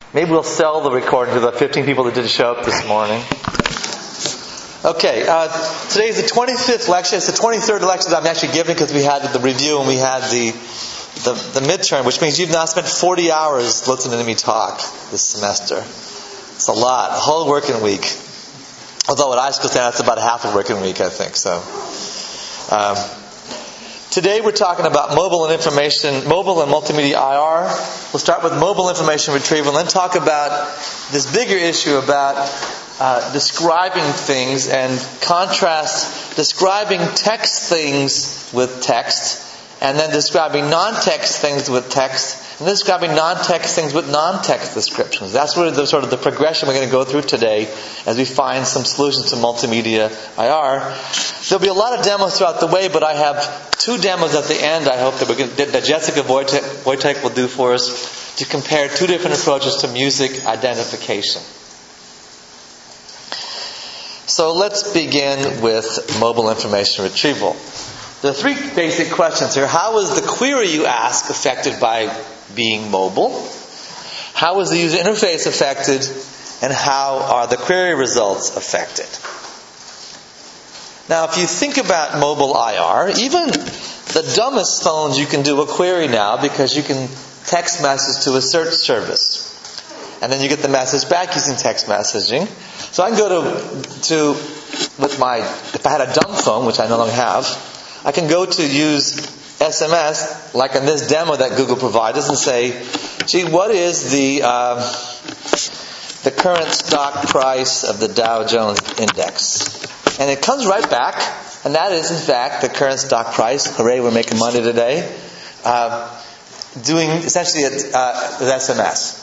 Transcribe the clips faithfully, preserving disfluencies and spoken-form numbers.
Maybe we'll sell the recording to the fifteen people that didn't show up this morning. Okay, uh, today is the twenty-fifth lecture. It's the twenty-third lecture that I'm actually giving because we had the review and we had the, the the midterm, which means you've now spent forty hours listening to me talk this semester. It's a lot, a whole working week. Although at iSchool standards, it's about half a working week, I think. So, um, today we're talking about mobile and information, mobile and multimedia I R. We'll start with mobile information retrieval and then talk about this bigger issue about uh, describing things and contrast describing text things with text and then describing non-text things with text and then describing non-text things with non-text descriptions. That's really the sort of the progression we're going to go through today as we find some solutions to multimedia I R. There'll be a lot of demos throughout the way, but I have two demos at the end I hope that, we're going to, that Jessica Wojtek, Wojtek will do for us to compare two different approaches to music identification. So let's begin with mobile information retrieval. There are three basic questions here. How is the query you ask affected by being mobile? How is the user interface affected? And how are the query results affected? Now, if you think about mobile I R, even the dumbest phones you can do a query now because you can text message to a search service. And then you get the message back using text messaging. So I can go to, to with my, if I had a dumb phone, which I no longer have, I can go to use S M S, like in this demo that Google provides us, and say, gee, what is the uh, the current stock price of the Dow Jones Index? And it comes right back, and that is, in fact, the current stock price. Hooray, we're making money today. Uh, doing essentially a, uh, with S M S.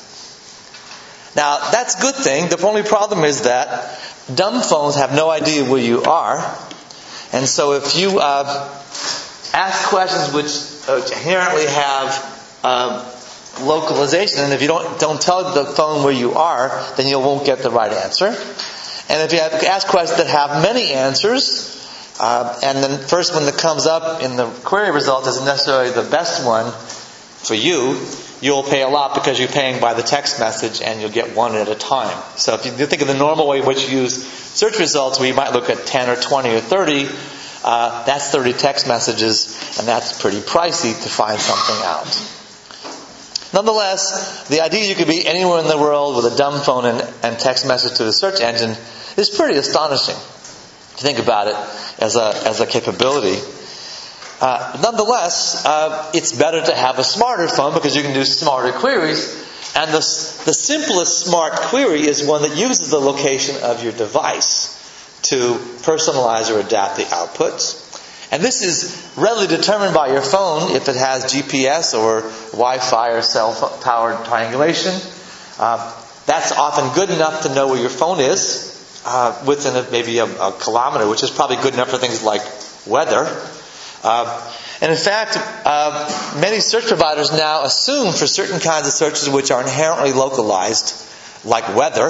Now, that's a good thing. The only problem is that dumb phones have no idea where you are. And so if you uh, ask questions which uh, inherently have uh, localization, and if you don't don't tell the phone where you are, then you won't get the right answer. And if you have, ask questions that have many answers, uh, and then the first one that comes up in the query result isn't necessarily the best one for you, you'll pay a lot because you're paying by the text message and you'll get one at a time. So if you think of the normal way in which you use search results, where you might look at ten or twenty or thirty, uh, that's thirty text messages, and that's pretty pricey to find something out. Nonetheless, the idea you could be anywhere in the world with a dumb phone and, and text message to the search engine is pretty astonishing. If you think about it as a as a capability. Uh, nonetheless, uh, it's better to have a smarter phone because you can do smarter queries. And the, the simplest smart query is one that uses the location of your device to personalize or adapt the outputs. And this is readily determined by your phone if it has G P S or Wi-Fi or cell-powered triangulation. Uh, that's often good enough to know where your phone is uh, within a, maybe a, a kilometer, which is probably good enough for things like weather. Uh, and in fact, uh, many search providers now assume for certain kinds of searches which are inherently localized, like weather,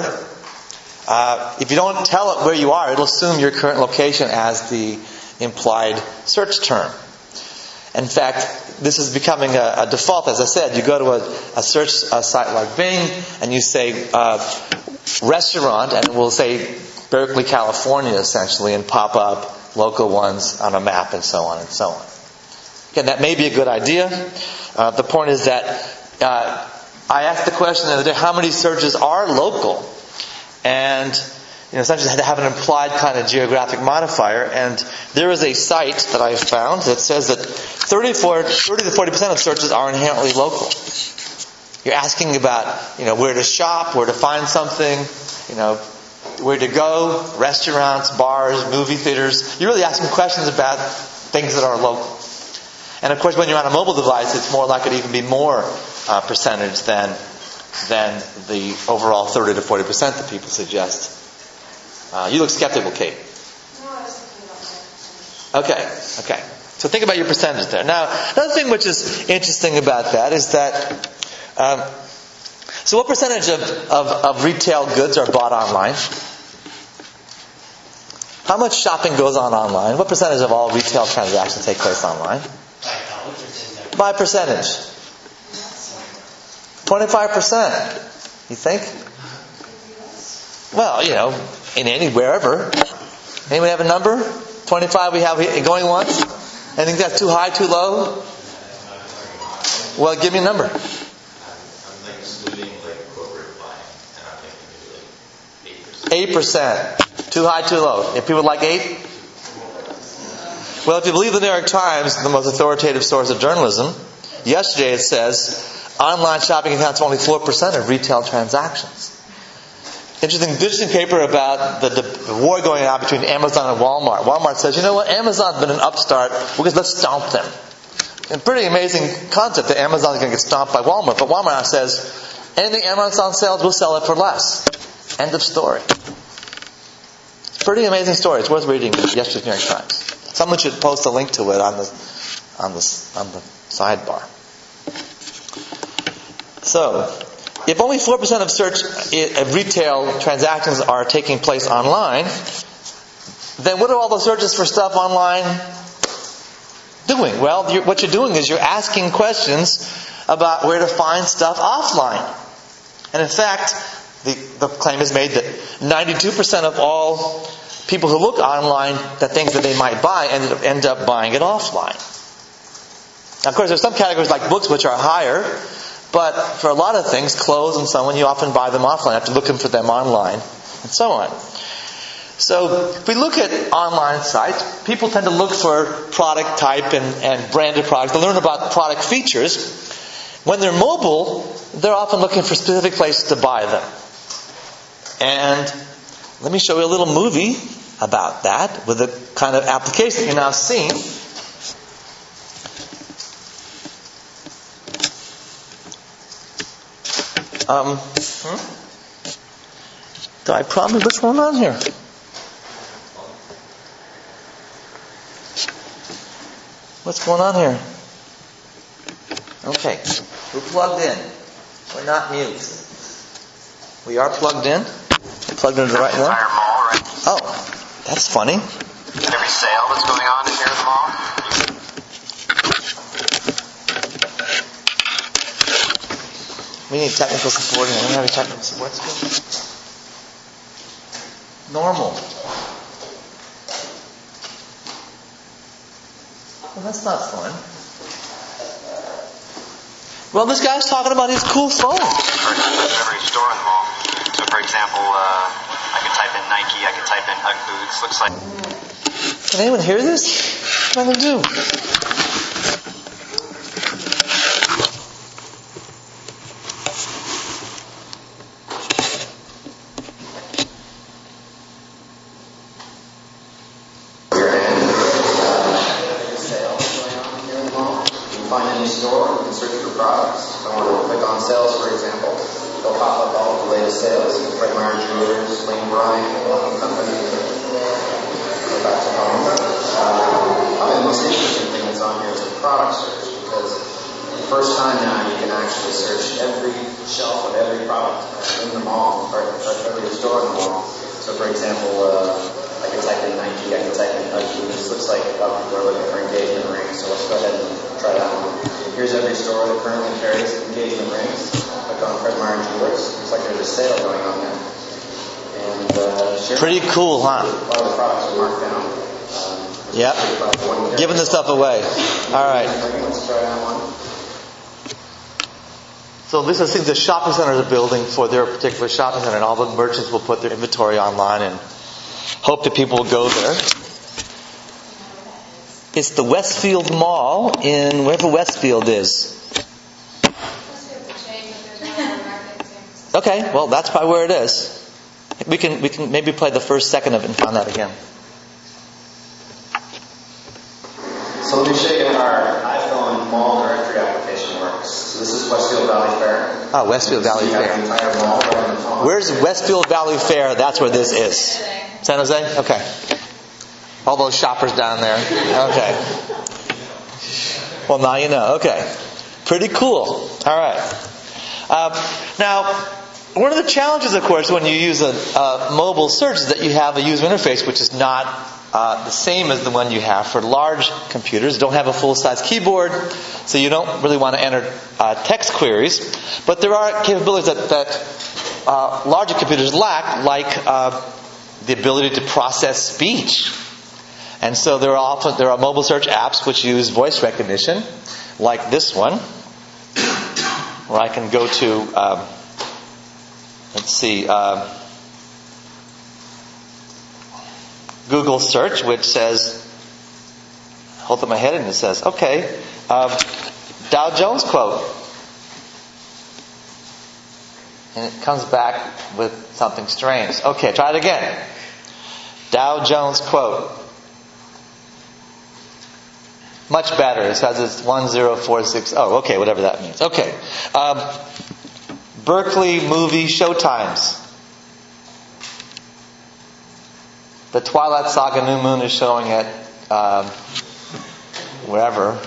uh, if you don't tell it where you are, it'll assume your current location as the implied search term. In fact, this is becoming a, a default. As I said, you go to a, a search a site like Bing, and you say uh, restaurant, and it will say Berkeley, California, essentially, and pop up local ones on a map and so on and so on. Again, that may be a good idea. Uh, the point is that uh, I asked the question the other day, how many searches are local? And you know, essentially had to have an implied kind of geographic modifier. And there is a site that I found that says that thirty-four, thirty to forty percent of searches are inherently local. You're asking about, you know, where to shop, where to find something, you know, where to go, restaurants, bars, movie theaters. You're really asking questions about things that are local. And of course, when you're on a mobile device, it's more likely to even be more uh, percentage than than the overall thirty to forty percent that people suggest. Uh, you look skeptical, Kate. No, I was thinking about that. Okay, okay. So think about your percentage there. Now, another thing which is interesting about that is that um, so what percentage of, of, of retail goods are bought online? How much shopping goes on online? What percentage of all retail transactions take place online? By percentage. twenty-five percent. You think? Well, you know, in any, wherever. Anyone have a number? twenty-five we have going once? I think that's too high, too low? Well, give me a number. I'm like excluding like corporate buying, and I'm thinking maybe like eight percent. eight percent. Too high, too low. If people like eight? Well, if you believe the New York Times, the most authoritative source of journalism, yesterday it says online shopping accounts for only four percent of retail transactions. Interesting, interesting paper about the, the war going on between Amazon and Walmart. Walmart says, you know what, Amazon's been an upstart because let's stomp them. And pretty amazing concept that Amazon's going to get stomped by Walmart. But Walmart says, anything Amazon sells, we'll sell it for less. End of story. It's a pretty amazing story. It's worth reading. Yesterday's New York Times. Someone should post a link to it on the on the on the sidebar. So, if only four percent of search of retail transactions are taking place online, then what are all the searches for stuff online doing? Well, you're, what you're doing is you're asking questions about where to find stuff offline. And in fact, the, the claim is made that ninety-two percent of all people who look online at things that they might buy end up, end up buying it offline. Now, of course, there's some categories like books which are higher, but for a lot of things, clothes and so on, you often buy them offline after looking for them online, and so on. So, if we look at online sites, people tend to look for product type and, and branded products. They learn about product features. When they're mobile, they're often looking for specific places to buy them. And let me show you a little movie about that with the kind of application that you're now seeing. Um, hmm? Do I probably, what's going on here? What's going on here? Okay, we're plugged in. We're not mute. We are plugged in. We're plugged into the right one. Entire mall, right? Oh, that's funny. Every sale that's going on in here at the mall. We need technical support here. We don't have any technical support. Normal. Well, that's not fun. Well, this guy's talking about his cool phone. Every store in the mall. So, for example, uh, I could type in Nike, I could type in Ugg boots. Looks like. Can anyone hear this? What am I going to do? Pretty cool, huh? Yep. Giving the stuff away. All right. So this is things the shopping centers are building for their particular shopping center, and all the merchants will put their inventory online and hope that people will go there. It's the Westfield Mall in wherever Westfield is. Okay, well that's probably where it is. We can we can maybe play the first second of it and find that again. So let me show you how our iPhone mall directory application works. So this is Westfield Valley Fair. Oh, Westfield Valley so you Fair. have the entire mall right on the phone. Where's Westfield Valley Fair? That's where this is. San Jose? Okay. All those shoppers down there. Okay. Well, now you know. Okay. Pretty cool. All right. Um, now, one of the challenges, of course, when you use a, a mobile search is that you have a user interface which is not uh, the same as the one you have for large computers. You don't have a full-size keyboard, so you don't really want to enter uh, text queries. But there are capabilities that, that uh, larger computers lack, like uh, the ability to process speech. And so there are often there are mobile search apps which use voice recognition, like this one, where I can go to, um, let's see, uh, Google search, which says, hold up my head and it says, okay, um, Dow Jones quote. And it comes back with something strange. Okay, try it again. Dow Jones quote. Much better. It says it's one zero four six zero. Okay, whatever that means. Okay. Um, Berkeley movie showtimes. The Twilight Saga New Moon is showing at um, wherever.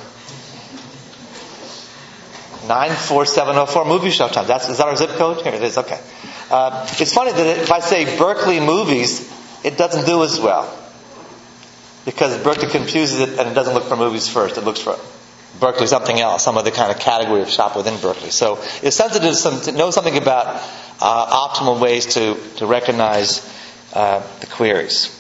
nine four seven zero four movie showtime. That's, is that our zip code? Here it is. Okay. Uh, it's funny that if I say Berkeley movies, it doesn't do as well. Because Berkeley confuses it and it doesn't look for movies first. It looks for Berkeley something else, some other kind of category of shop within Berkeley. So it's sensitive some, to know something about uh, optimal ways to, to recognize uh, the queries.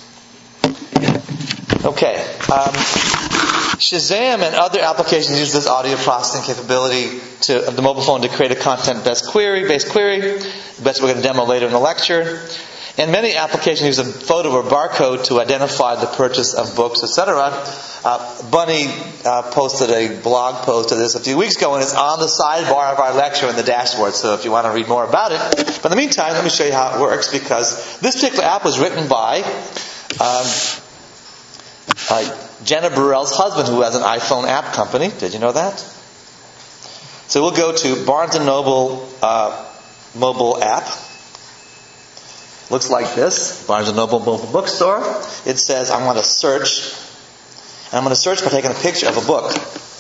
Okay. Um, Shazam and other applications use this audio processing capability to, of the mobile phone to create a content-based query, based query. That's what we're going to demo later in the lecture. And many applications use a photo or barcode to identify the purchase of books, et cetera. Uh, Bunny uh, posted a blog post of this a few weeks ago, and it's on the sidebar of our lecture in the dashboard. So if you want to read more about it, but in the meantime, let me show you how it works, because this particular app was written by um, uh, Jenna Burrell's husband, who has an iPhone app company. Did you know that? So we'll go to Barnes and Noble uh, mobile app. Looks like this, Barnes and Noble mobile bookstore. It says I'm going to search, and I'm going to search by taking a picture of a book.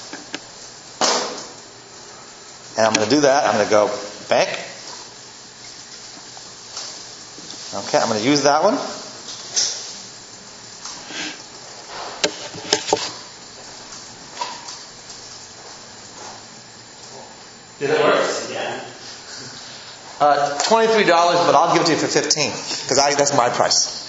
And I'm going to do that. I'm going to go back. Okay, I'm going to use that one. Did it work? Yeah. Uh, twenty-three dollars, but I'll give it to you for fifteen dollars, because I that's my price.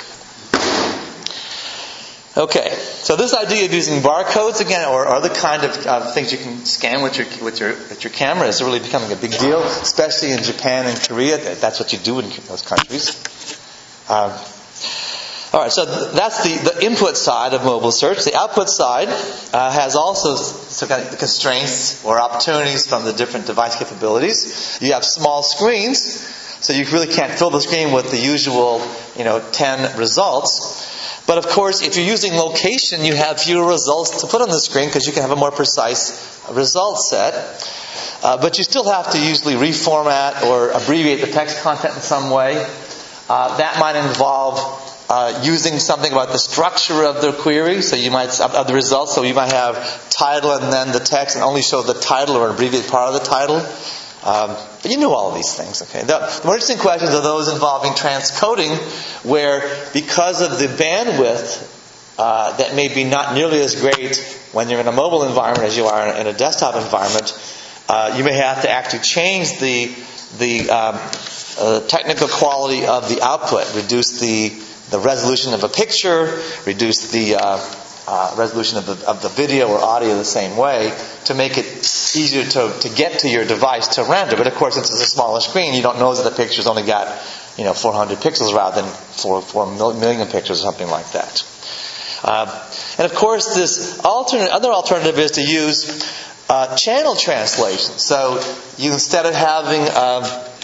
Okay, so this idea of using barcodes again, or other kind of uh, things you can scan with your with your with your camera, is really becoming a big deal, especially in Japan and Korea. That's what you do in those countries. Um, all right, so that's the, the input side of mobile search. The output side uh, has also some kind of constraints or opportunities from the different device capabilities. You have small screens, so you really can't fill the screen with the usual, you know, ten results. But of course, if you're using location, you have fewer results to put on the screen because you can have a more precise result set. Uh, but you still have to usually reformat or abbreviate the text content in some way. Uh, that might involve Uh, using something about the structure of the query, so you might of the results. So you might have title and then the text, and only show the title or an abbreviated part of the title. Um, but you know all of these things, okay? The, the more interesting questions are those involving transcoding, where because of the bandwidth uh, that may be not nearly as great when you're in a mobile environment as you are in a desktop environment, uh, you may have to actually change the the um, uh, technical quality of the output, reduce the the resolution of a picture, reduce the uh, uh, resolution of the, of the video or audio the same way to make it easier to, to get to your device to render. But of course, since it's a smaller screen, you don't know that the picture's only got, you know, four hundred pixels rather than four, four million pixels or something like that. Uh, and of course, this alternate, other alternative is to use uh, channel translation. So you, instead of having um,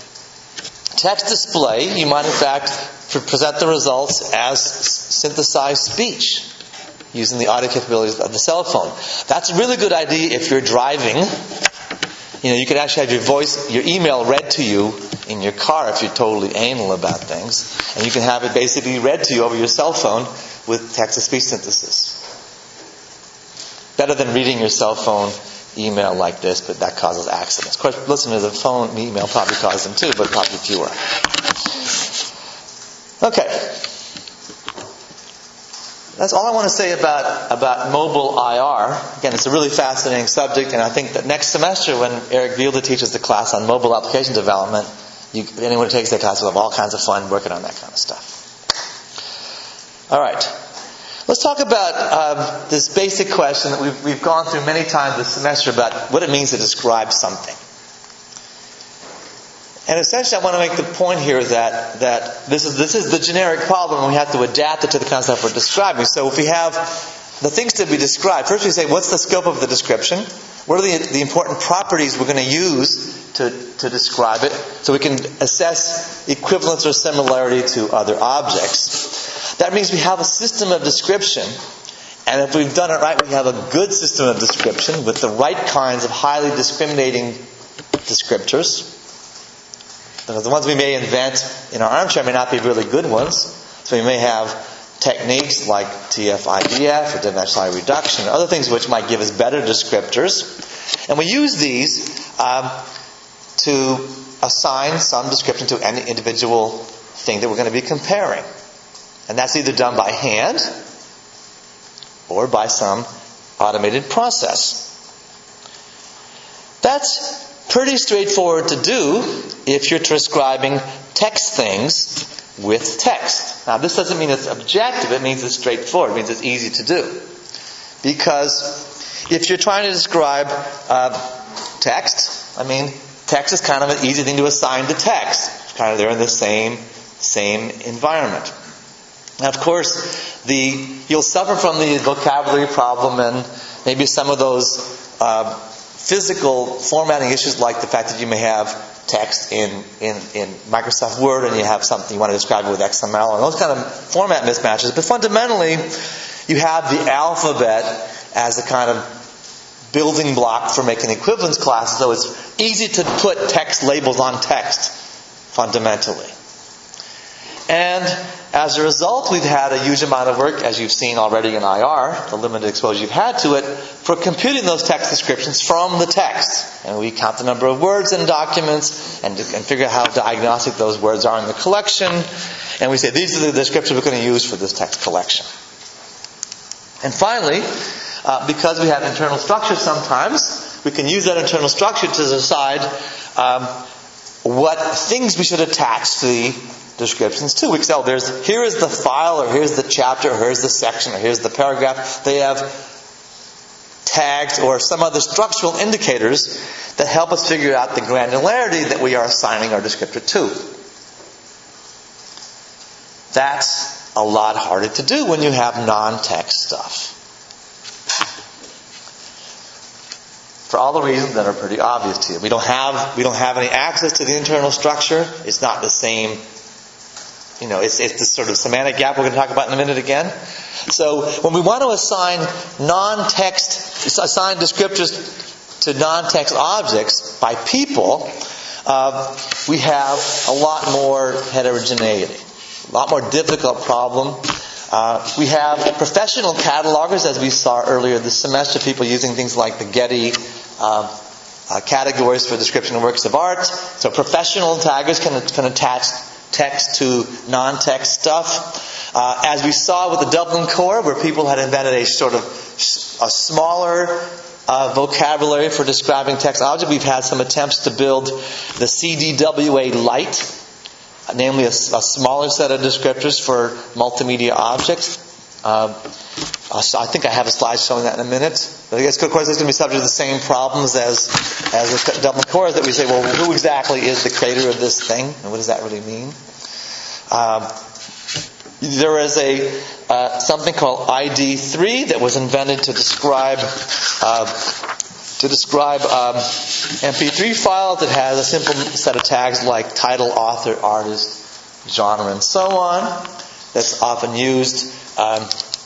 text display, you might in fact present the results as synthesized speech using the audio capabilities of the cell phone. That's a really good idea if you're driving. You know, you could actually have your voice, your email read to you in your car if you're totally anal about things. And you can have it basically read to you over your cell phone with text-to-speech synthesis. Better than reading your cell phone email like this, but that causes accidents. Of course, listening to the phone email probably causes them too, but probably fewer. Okay. That's all I want to say about, about mobile I R. Again, it's a really fascinating subject, and I think that next semester when Eric Bielda teaches the class on mobile application development, You, anyone who takes that class will have all kinds of fun working on that kind of stuff. All right. Let's talk about um, this basic question that we've, we've gone through many times this semester about what it means to describe something. And essentially I want to make the point here that, that this is this is the generic problem and we have to adapt it to the concept we're describing. So if we have the things to be described, first we say, what's the scope of the description? What are the, the important properties we're going to use to, to describe it so we can assess equivalence or similarity to other objects? That means we have a system of description, and if we've done it right, we have a good system of description with the right kinds of highly discriminating descriptors. The ones we may invent in our armchair may not be really good ones. So we may have techniques like T F I D F or dimensional reduction or other things which might give us better descriptors. And we use these um, to assign some description to any individual thing that we're going to be comparing. And that's either done by hand or by some automated process. That's pretty straightforward to do if you're describing text things with text. Now, this doesn't mean it's objective. It means it's straightforward. It means it's easy to do. Because if you're trying to describe uh, text, I mean, text is kind of an easy thing to assign to text. It's kind of they're in the same same environment. Now, of course, the you'll suffer from the vocabulary problem and maybe some of those uh, physical formatting issues, like the fact that you may have text in, in, in Microsoft Word and you have something you want to describe it with X M L and those kind of format mismatches. But fundamentally, you have the alphabet as a kind of building block for making equivalence classes, so it's easy to put text labels on text, fundamentally. And as a result, we've had a huge amount of work, as you've seen already in I R, the limited exposure you've had to it, for computing those text descriptions from the text. And we count the number of words in documents and, and figure out how diagnostic those words are in the collection. And we say, these are the descriptions we're going to use for this text collection. And finally, uh, because we have internal structure sometimes, we can use that internal structure to decide um, what things we should attach to the descriptions too. We can say, oh, there's, here is the file, or here's the chapter, or here's the section, or here's the paragraph. They have tags or some other structural indicators that help us figure out the granularity that we are assigning our descriptor to. That's a lot harder to do when you have non-text stuff. For all the reasons that are pretty obvious to you. We don't have, we don't have any access to the internal structure. It's not the same. You know, it's, it's this sort of semantic gap we're going to talk about in a minute again. So when we want to assign non-text, assign descriptors to non-text objects by people, uh, we have a lot more heterogeneity, a lot more difficult problem. Uh, we have professional catalogers, as we saw earlier this semester, people using things like the Getty uh, uh, categories for description of works of art. So professional taggers can, can attach text to non-text stuff. Uh, as we saw with the Dublin Core, where people had invented a sort of a smaller uh, vocabulary for describing text objects, we've had some attempts to build the C D W A Lite, namely a, a smaller set of descriptors for multimedia objects. Uh, I think I have a slide showing that in a minute. But I guess, of course, it's going to be subject to the same problems as as the Dublin Core, that we say, well, who exactly is the creator of this thing, and what does that really mean? Um, there is a uh, something called I D three that was invented to describe uh, to describe um, M P three files. It has a simple set of tags like title, author, artist, genre, and so on. That's often used um,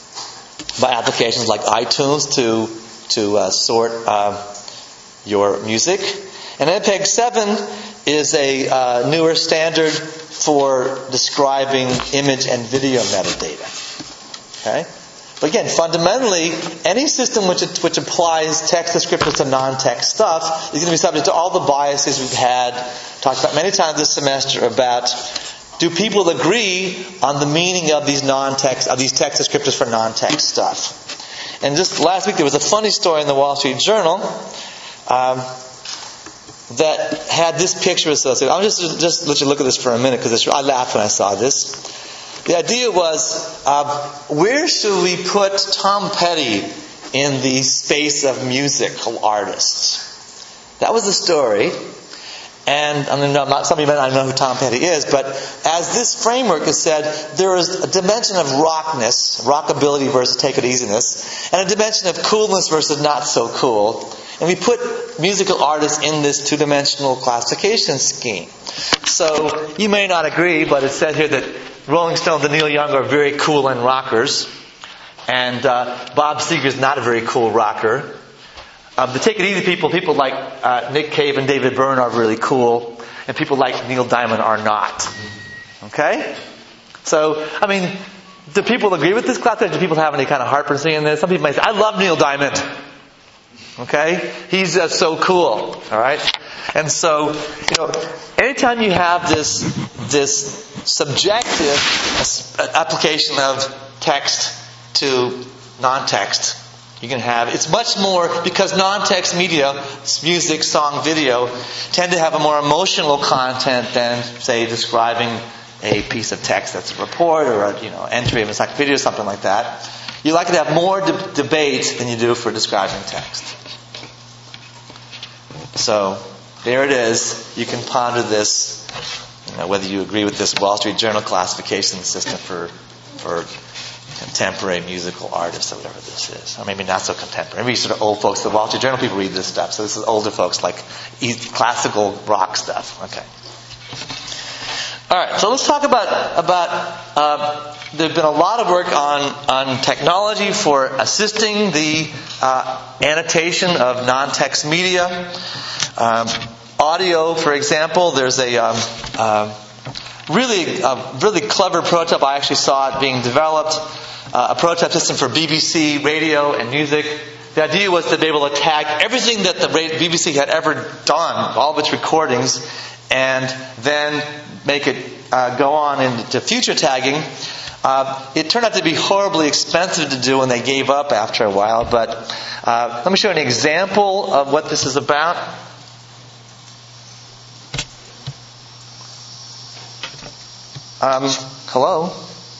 by applications like iTunes to to uh, sort uh, your music. And M P E G seven is a uh, newer standard for describing image and video metadata. Okay? But again, fundamentally, any system which which applies text descriptors to non-text stuff is going to be subject to all the biases we've had talked about many times this semester about, do people agree on the meaning of these non-text of these text descriptors for non-text stuff? And just last week there was a funny story in the Wall Street Journal. Um, that had this picture associated. I'll just just let you look at this for a minute because I laughed when I saw this. The idea was, uh, where should we put Tom Petty in the space of musical artists? That was the story. And I mean, I'm not, some of you might not know who Tom Petty is, but as this framework has said, there is a dimension of rockness, rockability versus take it easiness, and a dimension of coolness versus not so cool. And we put musical artists in this two-dimensional classification scheme. So you may not agree, but it said here that Rolling Stones and Neil Young are very cool and rockers, and uh, Bob Seger's not a very cool rocker. Um, the Take It Easy people, people like uh, Nick Cave and David Byrne are really cool, and people like Neil Diamond are not. Okay? So, I mean, do people agree with this class? Do people have any kind of heartburn seeing this? Some people may say, I love Neil Diamond. Okay? He's uh, so cool. Alright? And so, you know, anytime you have this, this subjective application of text to non-text, you can have, it's much more, because non-text media, music, song, video, tend to have a more emotional content than, say, describing a piece of text that's a report or a, you know, entry of a encyclopedia or something like that. You like to have more de- debate than you do for describing text. So, there it is. You can ponder this, you know, whether you agree with this Wall Street Journal classification system for, for contemporary musical artists or whatever this is. Or maybe not so contemporary. Maybe sort of old folks. The Wall Street Journal people read this stuff. So this is older folks like classical rock stuff. Okay. Alright, so let's talk about, about uh, there's been a lot of work on, on technology for assisting the uh, annotation of non-text media. Um, audio, for example, there's a um, uh, really, uh, really clever prototype. I actually saw it being developed. Uh, a prototype system for B B C radio and music. The idea was to be able to tag everything that the B B C had ever done, all of its recordings, and then make it uh, go on into future tagging. Uh, it turned out to be horribly expensive to do, and they gave up after a while. But uh, let me show you an example of what this is about. Um, hello?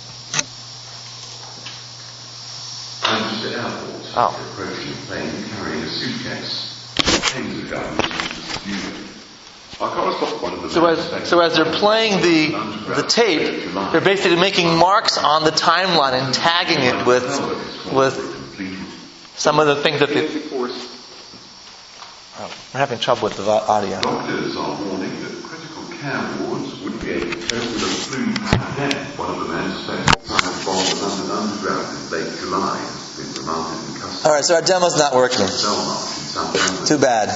Manchester Airport, oh. approaching a plane carrying a suitcase. Planes are going to the studio. I can't stop one of the So as, so as they're playing the the tape, they're basically making marks on the timeline and tagging it with with some of the things that they... Oh, we're having trouble with the audio. Doctors are warning that critical care wards wouldn't be able to cope with a flu pandemic. One of the men suspected science bomb was under underground in late July has been remanded in custody. Alright, so our demo's not working. Too bad.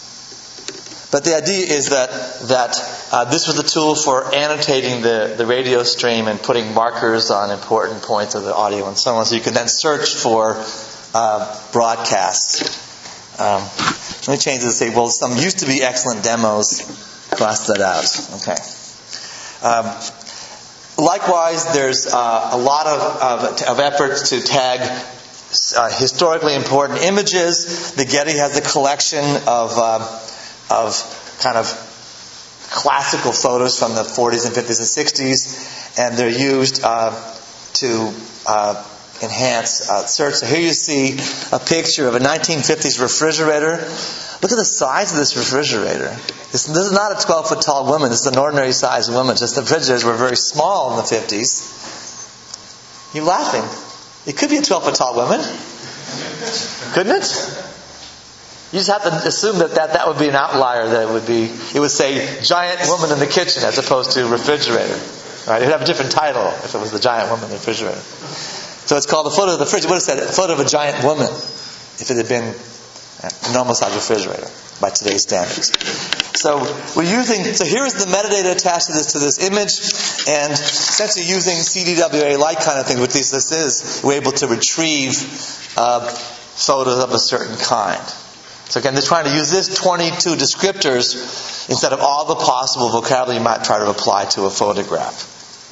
But the idea is that that uh, this was a tool for annotating the, the radio stream and putting markers on important points of the audio and so on, so you can then search for uh, broadcasts. Um, let me change this and say, well, some used to be excellent demos. Cross that out. Okay. Um, likewise, there's uh, a lot of, of, of efforts to tag uh, historically important images. The Getty has a collection of uh, of kind of classical photos from the forties and fifties and sixties, and they're used uh, to uh, enhance uh, search. So here you see a picture of a nineteen fifties refrigerator. Look at the size of this refrigerator. This, this is not a twelve foot tall woman. This is an ordinary sized woman. Just the refrigerators were very small in the fifties. You're laughing. It could be a twelve foot tall woman. Couldn't it? You just have to assume that, that that would be an outlier, that it would be, it would say giant woman in the kitchen as opposed to refrigerator. Right? It would have a different title if it was the giant woman in the refrigerator. So it's called a photo of the fridge. What is that? A photo of a giant woman. If it had been a normal size refrigerator by today's standards. So we're using, so here is the metadata attached to this, to this image, and essentially using C D W A-like kind of thing, which this, this is, we're able to retrieve uh, photos of a certain kind. So again, they're trying to use this twenty-two descriptors instead of all the possible vocabulary you might try to apply to a photograph.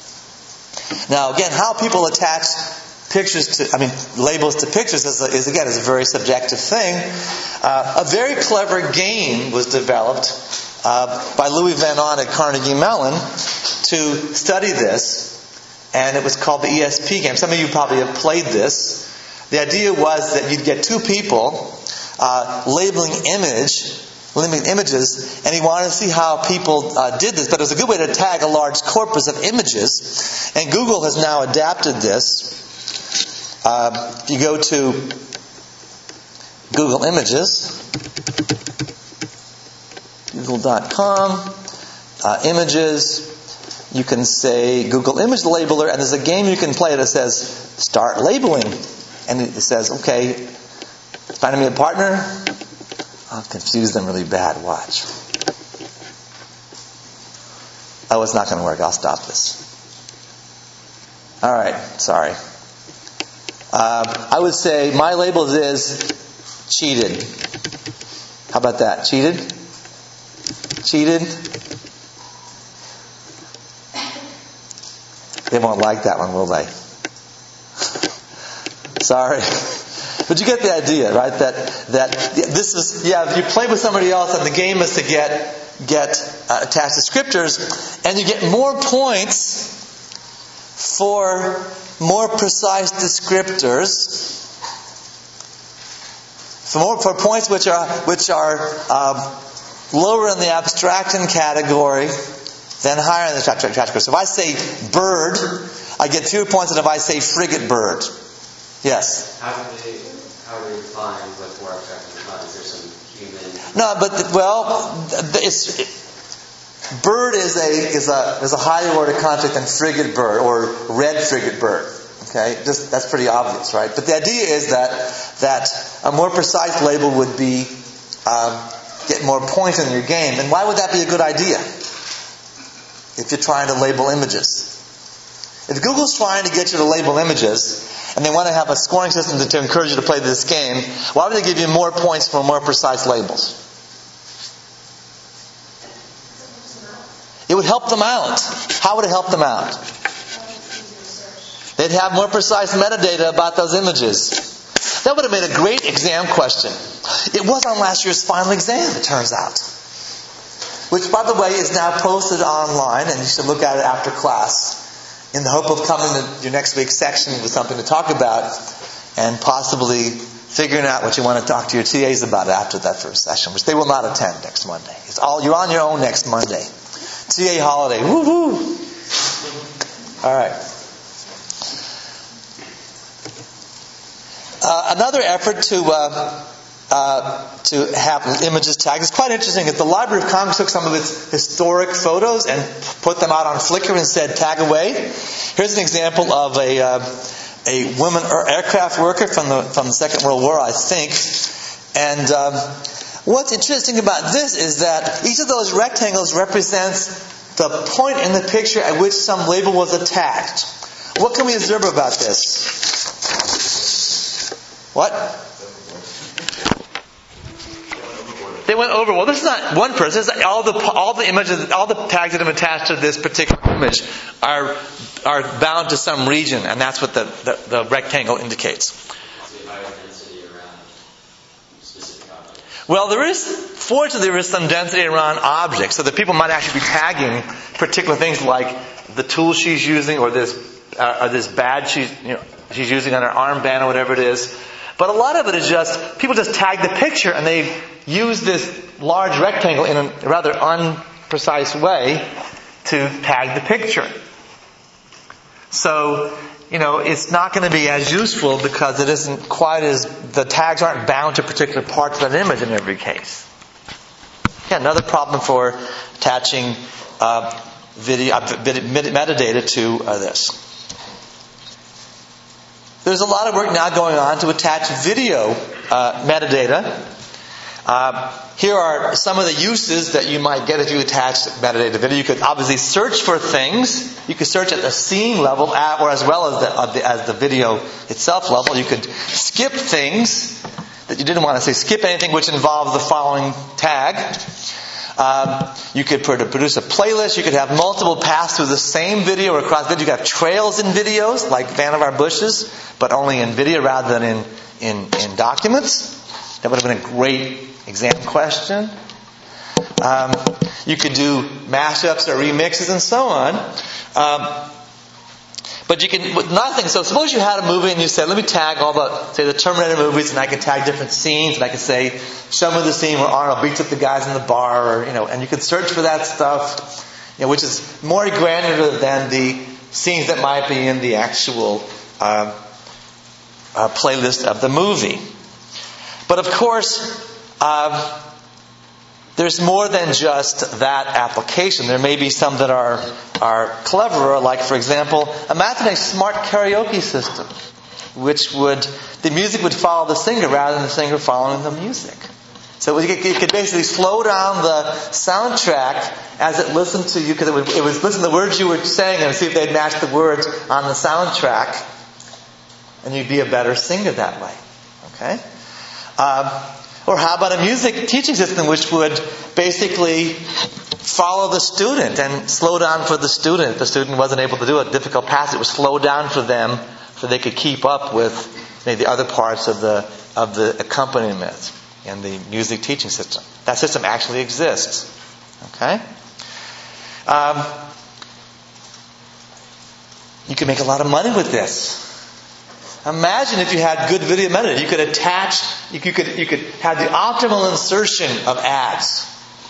Now again, how people attach pictures to, I mean, labels to pictures is, is again, is a very subjective thing. Uh, a very clever game was developed uh, by Louis Van On at Carnegie Mellon to study this. And it was called the E S P game. Some of you probably have played this. The idea was that you'd get two people uh, labeling image, labeling images, and he wanted to see how people uh, did this. But it was a good way to tag a large corpus of images. And Google has now adapted this. Uh, if you go to Google Images, google dot com, uh, images. You can say Google Image Labeler, and there's a game you can play that says start labeling. And it says, okay, finding me a partner. I'll confuse them really bad. Watch. Oh, it's not going to work. I'll stop this. All right. Sorry. Uh, I would say my label is cheated. How about that? Cheated? Cheated? They won't like that one, will they? Sorry. But you get the idea, right? That that this is, yeah, if you play with somebody else and the game is to get get uh, attached descriptors, and you get more points for more precise descriptors, for more for points which are which are um, lower in the abstraction category than higher in the abstraction category. So if I say bird, I get fewer points than if I say frigate bird. Yes? How do they, how do they define what's more abstract than not? Is there some human... No, but, the, well, it's, it, bird is a, is a, is a higher order concept than frigate bird, or red frigate bird. Okay? Just, that's pretty obvious, right? But the idea is that, that a more precise label would be, um, get more points in your game. And why would that be a good idea? If you're trying to label images. If Google's trying to get you to label images, and they want to have a scoring system to, to encourage you to play this game, why would they give you more points for more precise labels? It would help them out. How would it help them out? They'd have more precise metadata about those images. That would have made a great exam question. It was on last year's final exam, it turns out. Which, by the way, is now posted online, and you should look at it after class, in the hope of coming to your next week's section with something to talk about, and possibly figuring out what you want to talk to your T As about after that first session, which they will not attend next Monday. It's all you're on your own next Monday. T A holiday. Woo-hoo! All right. Uh, another effort to uh, uh, to have images tagged is quite interesting. Is the Library of Congress took some of its historic photos and put them out on Flickr and said tag away. Here's an example of a uh, a woman aircraft worker from the from the Second World War, I think. And um, what's interesting about this is that each of those rectangles represents the point in the picture at which some label was attached. What can we observe about this? What? They went over. Well, this is not one person. This is all the all the images, all the tags that have attached to this particular image are are bound to some region, and that's what the, the, the rectangle indicates. Well, there is, fortunately, there is some density around objects, so that people might actually be tagging particular things like the tool she's using, or this uh, or this badge she's you know she's using on her armband, or whatever it is. But a lot of it is just, people just tag the picture and they use this large rectangle in a rather unprecise way to tag the picture. So, you know, it's not going to be as useful because it isn't quite as, the tags aren't bound to particular parts of an image in every case. Yeah, another problem for attaching uh, video, uh, metadata to uh, this. There's a lot of work now going on to attach video uh, metadata. Uh, here are some of the uses that you might get if you attach metadata to video. You could obviously search for things. You could search at the scene level, at, or as well as the, uh, the as the video itself level. You could skip things that you didn't want to say. Skip anything which involves the following tag. Um, you could produce a playlist. You could have multiple paths through the same video or across video. You could have trails in videos, like Vannevar Bush's, but only in video rather than in, in, in documents. That would have been a great exam question. Um, you could do mashups or remixes and so on. Um, but you can, with nothing. So suppose you had a movie and you said, let me tag all the, say the Terminator movies, and I can tag different scenes, and I can say, show me the scene where Arnold beats up the guys in the bar, or, you know, and you can search for that stuff, you know, which is more granular than the scenes that might be in the actual uh, uh, playlist of the movie. But of course, uh, there's more than just that application. There may be some that are are cleverer, like, for example, imagine a smart karaoke system, which would, the music would follow the singer rather than the singer following the music. So you could, you could basically slow down the soundtrack as it listened to you, because it would, it would listen to the words you were saying and see if they'd match the words on the soundtrack, and you'd be a better singer that way. Okay? Um, or how about a music teaching system which would basically follow the student and slow down for the student. If the student wasn't able to do a difficult passage, it would slow down for them so they could keep up with maybe the other parts of the of the accompaniment in the music teaching system. That system actually exists. Okay? Um, you can make a lot of money with this. Imagine if you had good video metadata. You could attach, you could, you could have the optimal insertion of ads.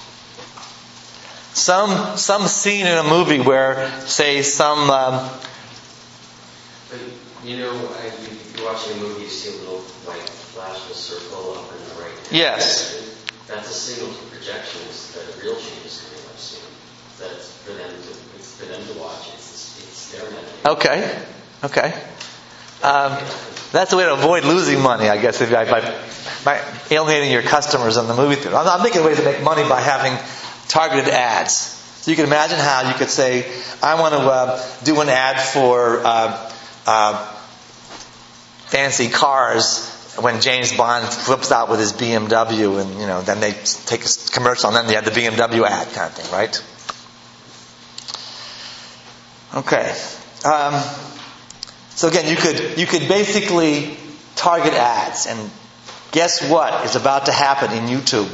Some some scene in a movie where, say, some... Um, but, you know, I, you, you're watching a movie, you see a little white flash of a circle up in the right hand. Yes. That's a signal to projections that a real change is coming up soon. That's for them to, it's for them to watch. It's, it's their metadata. Okay. Okay. Um, that's the way to avoid losing money, I guess, if I, by, by alienating your customers on the movie theater. I'm, I'm thinking of ways to make money by having targeted ads. So you can imagine how you could say, I want to uh, do an ad for uh, uh, fancy cars when James Bond flips out with his B M W, and, you know, then they take a commercial, and then they have the B M W ad kind of thing, right? Okay. Um, So again, you could you could basically target ads, and guess what is about to happen in YouTube?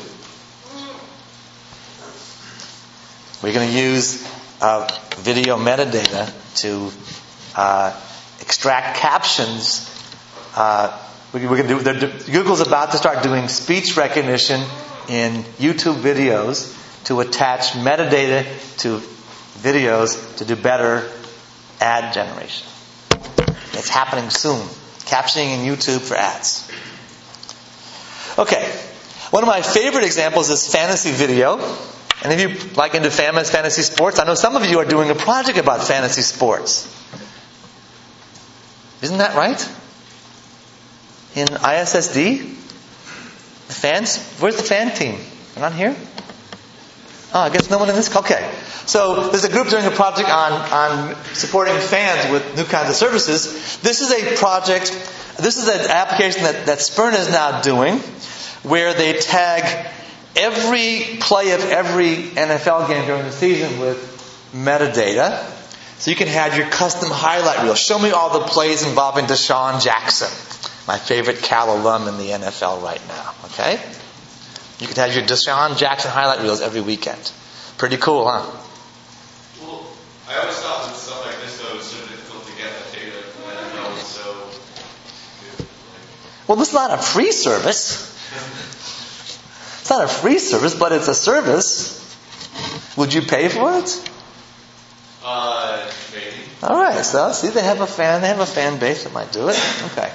We're going to use uh, video metadata to uh, extract captions. Uh, we, we're going to do. Google's about to start doing speech recognition in YouTube videos to attach metadata to videos to do better ad generation. It's happening soon. Captioning in YouTube for ads. Okay. One of my favorite examples is fantasy video. And if you like into famous fantasy sports, I know some of you are doing a project about fantasy sports. Isn't that right? In I S S D? The fans? Where's the fan team? They're not here? Oh, I guess no one in this? Okay. So there's a group doing a project on, on supporting fans with new kinds of services. This is a project, this is an application that, that Spurn is now doing, where they tag every play of every N F L game during the season with metadata. So you can have your custom highlight reel. Show me all the plays involving Deshaun Jackson, my favorite Cal alum in the N F L right now. Okay? You can have your Deshaun Jackson highlight reels every weekend. Pretty cool, huh? Well, I always thought with stuff like this, though, it was so difficult to get that data from the N F L. So, well, this is not a free service. It's not a free service, but it's a service. Would you pay for it? Uh, maybe. All right. So, see, they have a fan. They have a fan base that might do it. Okay.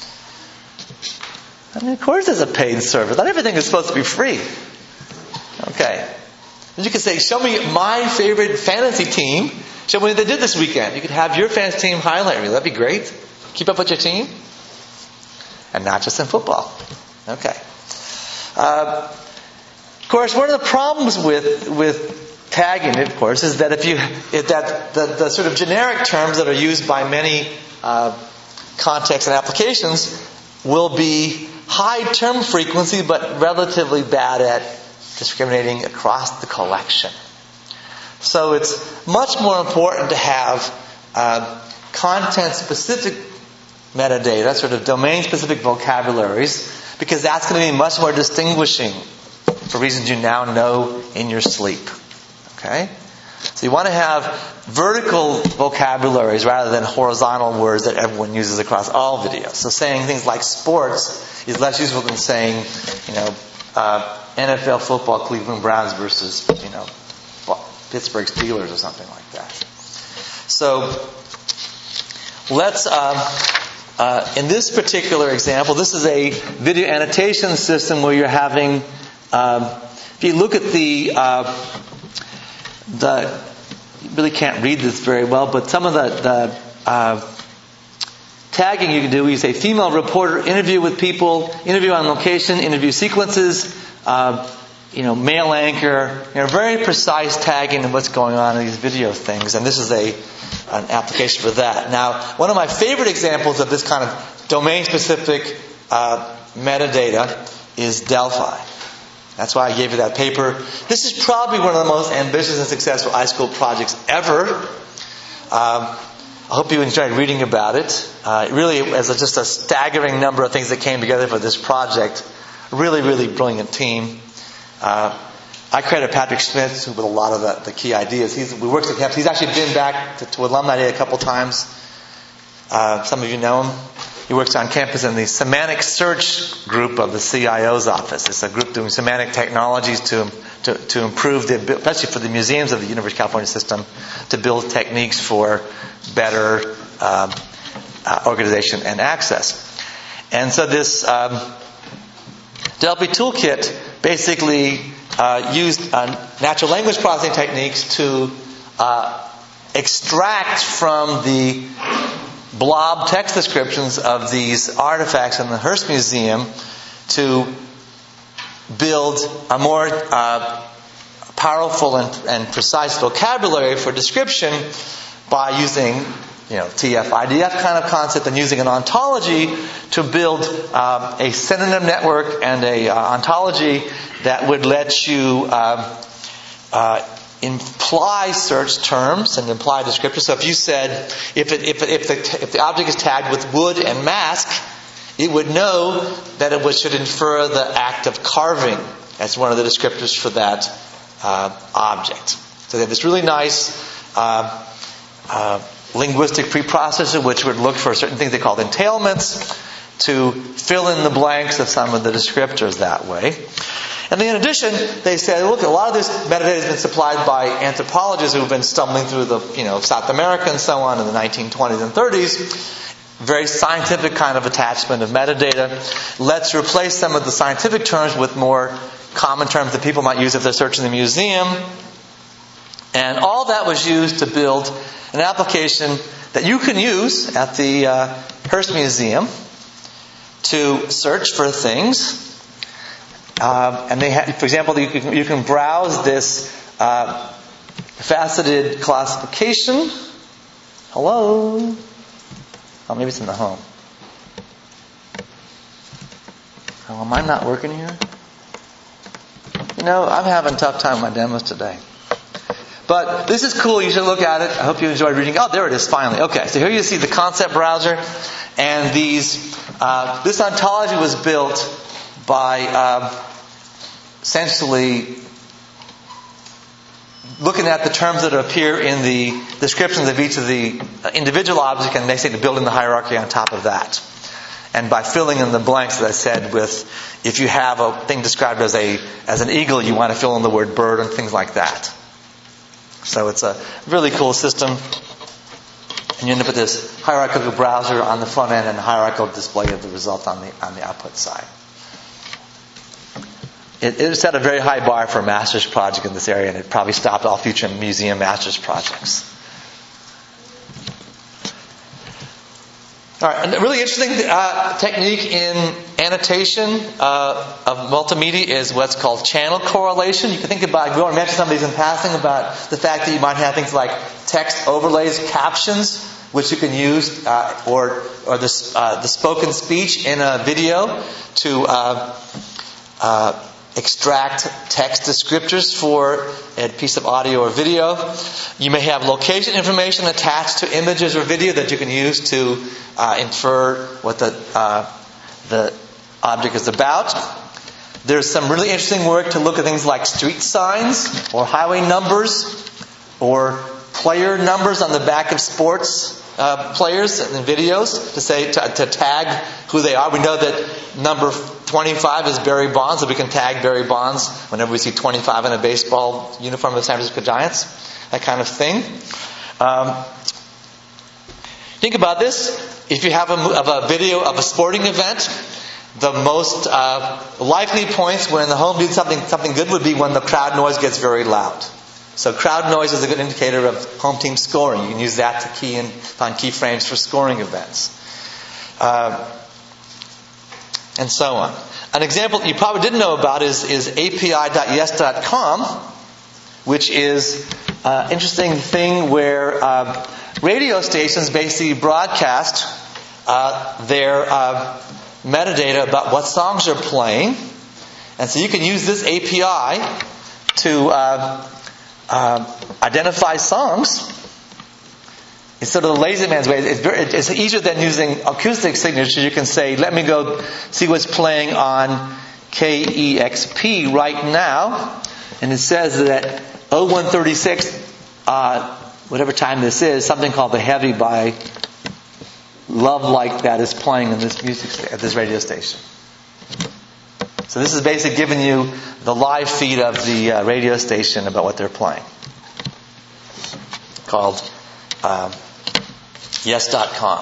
I mean, of course, there's a paid service. Not everything is supposed to be free. Okay. You could say, show me my favorite fantasy team. Show me what they did this weekend. You could have your fantasy team highlight reel. That'd be great. Keep up with your team. And not just in football. Okay. Uh, of course, one of the problems with with tagging, of course, is that if you if that the, the sort of generic terms that are used by many uh, contexts and applications will be high term frequency, but relatively bad at discriminating across the collection. So it's much more important to have uh, content-specific metadata, sort of domain-specific vocabularies, because that's going to be much more distinguishing for reasons you now know in your sleep. Okay? So you want to have vertical vocabularies rather than horizontal words that everyone uses across all videos. So saying things like sports is less useful than saying, you know, uh, N F L football, Cleveland Browns versus, you know, Pittsburgh Steelers or something like that. So let's, um, uh, in this particular example, this is a video annotation system where you're having, um, if you look at the, uh, the, you really can't read this very well, but some of the, the uh, tagging you can do, you say female reporter, interview with people, interview on location, interview sequences, uh, you know, male anchor, you know, very precise tagging of what's going on in these video things, and this is a an application for that. Now, one of my favorite examples of this kind of domain-specific uh, metadata is Delphi. That's why I gave you that paper. This is probably one of the most ambitious and successful iSchool projects ever. Um, I hope you enjoyed reading about it. Uh, it really is just a staggering number of things that came together for this project. Really, really brilliant team. Uh, I credit Patrick Smith with a lot of the, the key ideas. He's, we worked at campus. He's actually been back to, to Alumni Day a couple times. Uh, some of you know him. He works on campus in the semantic search group of the C I O's office. It's a group doing semantic technologies to to, to improve the, especially for the museums of the University of California system, to build techniques for better um, uh, organization and access. And so this um, Delphi toolkit basically uh, used uh, natural language processing techniques to uh, extract from the blob text descriptions of these artifacts in the Hearst Museum to build a more uh, powerful and, and precise vocabulary for description by using, you know, T F I D F kind of concept and using an ontology to build um, a synonym network and a uh, ontology that would let you uh, uh, imply search terms and imply descriptors. So if you said, if it, if it, if the if the object is tagged with wood and mask, it would know that it would, should infer the act of carving as one of the descriptors for that uh, object. So they have this really nice uh, uh, linguistic preprocessor which would look for certain things they call entailments to fill in the blanks of some of the descriptors that way. And then in addition, they said, look, a lot of this metadata has been supplied by anthropologists who have been stumbling through the, you know, South America and so on in the nineteen twenties and thirties. Very scientific kind of attachment of metadata. Let's replace some of the scientific terms with more common terms that people might use if they're searching the museum. And all that was used to build an application that you can use at the uh, Hearst Museum to search for things. Um, and they have, for example, you can, you can browse this uh, faceted classification. Hello? Oh, maybe it's in the home. Oh, am I not working here? You know, I'm having a tough time with my demos today. But this is cool. You should look at it. I hope you enjoyed reading. Oh, there it is, finally. Okay, so here you see the concept browser. And these, uh, this ontology was built by uh, essentially looking at the terms that appear in the descriptions of each of the individual objects, and they say to build in the hierarchy on top of that. And by filling in the blanks, as I said, with if you have a thing described as a as an eagle, you want to fill in the word bird and things like that. So it's a really cool system. And you end up with this hierarchical browser on the front end and a hierarchical display of the result on the on the output side. It, it set a very high bar for a master's project in this area, and it probably stopped all future museum master's projects. All right, a really interesting uh, technique in annotation uh, of multimedia is what's called channel correlation. You can think about, we already mentioned some of these in passing, about the fact that you might have things like text overlays, captions, which you can use, uh, or or the uh, the spoken speech in a video to uh, uh, extract text descriptors for a piece of audio or video. You may have location information attached to images or video that you can use to uh, infer what the uh, the object is about. There's some really interesting work to look at things like street signs or highway numbers or player numbers on the back of sports uh, players and videos to say to, to tag who they are. We know that number twenty-five is Barry Bonds, so we can tag Barry Bonds whenever we see twenty-five in a baseball uniform of the San Francisco Giants, that kind of thing. Um, think about this. If you have a, of a video of a sporting event, the most uh, likely points when the home did something something good would be when the crowd noise gets very loud. So crowd noise is a good indicator of home team scoring. You can use that to key in, find key frames for scoring events. Uh, and so on. An example you probably didn't know about is, is A P I dot yes dot com, which is an interesting thing where uh, radio stations basically broadcast uh, their uh, metadata about what songs are playing. And so you can use this A P I to uh, uh, identify songs. It's sort of the lazy man's way. It's, very, it's easier than using acoustic signatures. You can say, let me go see what's playing on K E X P right now. And it says that oh one thirty-six, uh, whatever time this is, something called The Heavy by Love Like That is playing in this music at this radio station. So this is basically giving you the live feed of the uh, radio station about what they're playing. Called um, yes dot com.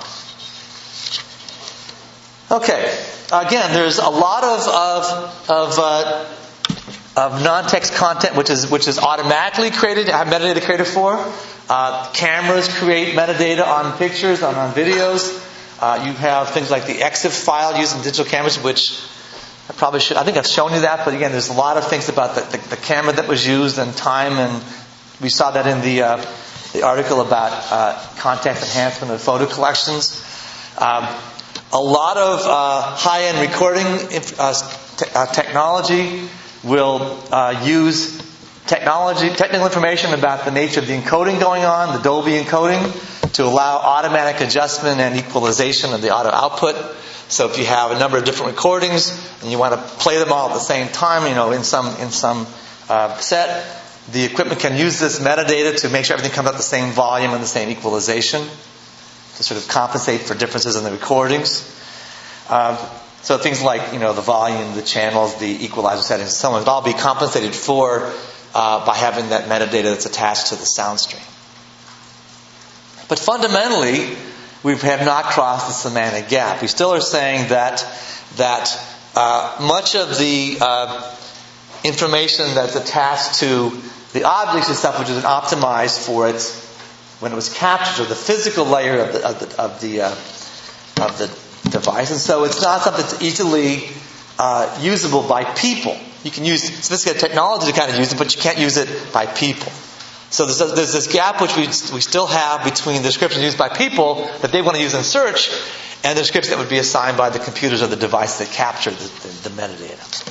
Okay. Again, there's a lot of of of, uh, of non-text content which is which is automatically created. I have metadata created for. Uh, cameras create metadata on pictures, on, on videos. Uh, you have things like the E X I F file using digital cameras, which I probably should. I think I've shown you that, but again, there's a lot of things about the, the, the camera that was used and time, and we saw that in the uh, the article about uh, context enhancement of photo collections. Um, a lot of uh, high-end recording uh, te- uh, technology will uh, use technology, technical information about the nature of the encoding going on, the Dolby encoding, to allow automatic adjustment and equalization of the audio output. So if you have a number of different recordings and you want to play them all at the same time, you know, in some in some uh, set, the equipment can use this metadata to make sure everything comes out the same volume and the same equalization to sort of compensate for differences in the recordings. Um, so things like, you know, the volume, the channels, the equalizer settings, and so on, will all be compensated for uh, by having that metadata that's attached to the sound stream. But fundamentally, we have not crossed the semantic gap. We still are saying that that uh, much of the uh, information that's attached to the objects and stuff, which is optimized for it when it was captured, or the physical layer of the of the of the, uh, of the device, and so it's not something that's easily uh, usable by people. You can use sophisticated technology to kind of use it, but you can't use it by people. So there's, there's this gap which we we still have between the descriptions used by people that they want to use in search and the descriptions that would be assigned by the computers or the device that captured the, the, the metadata.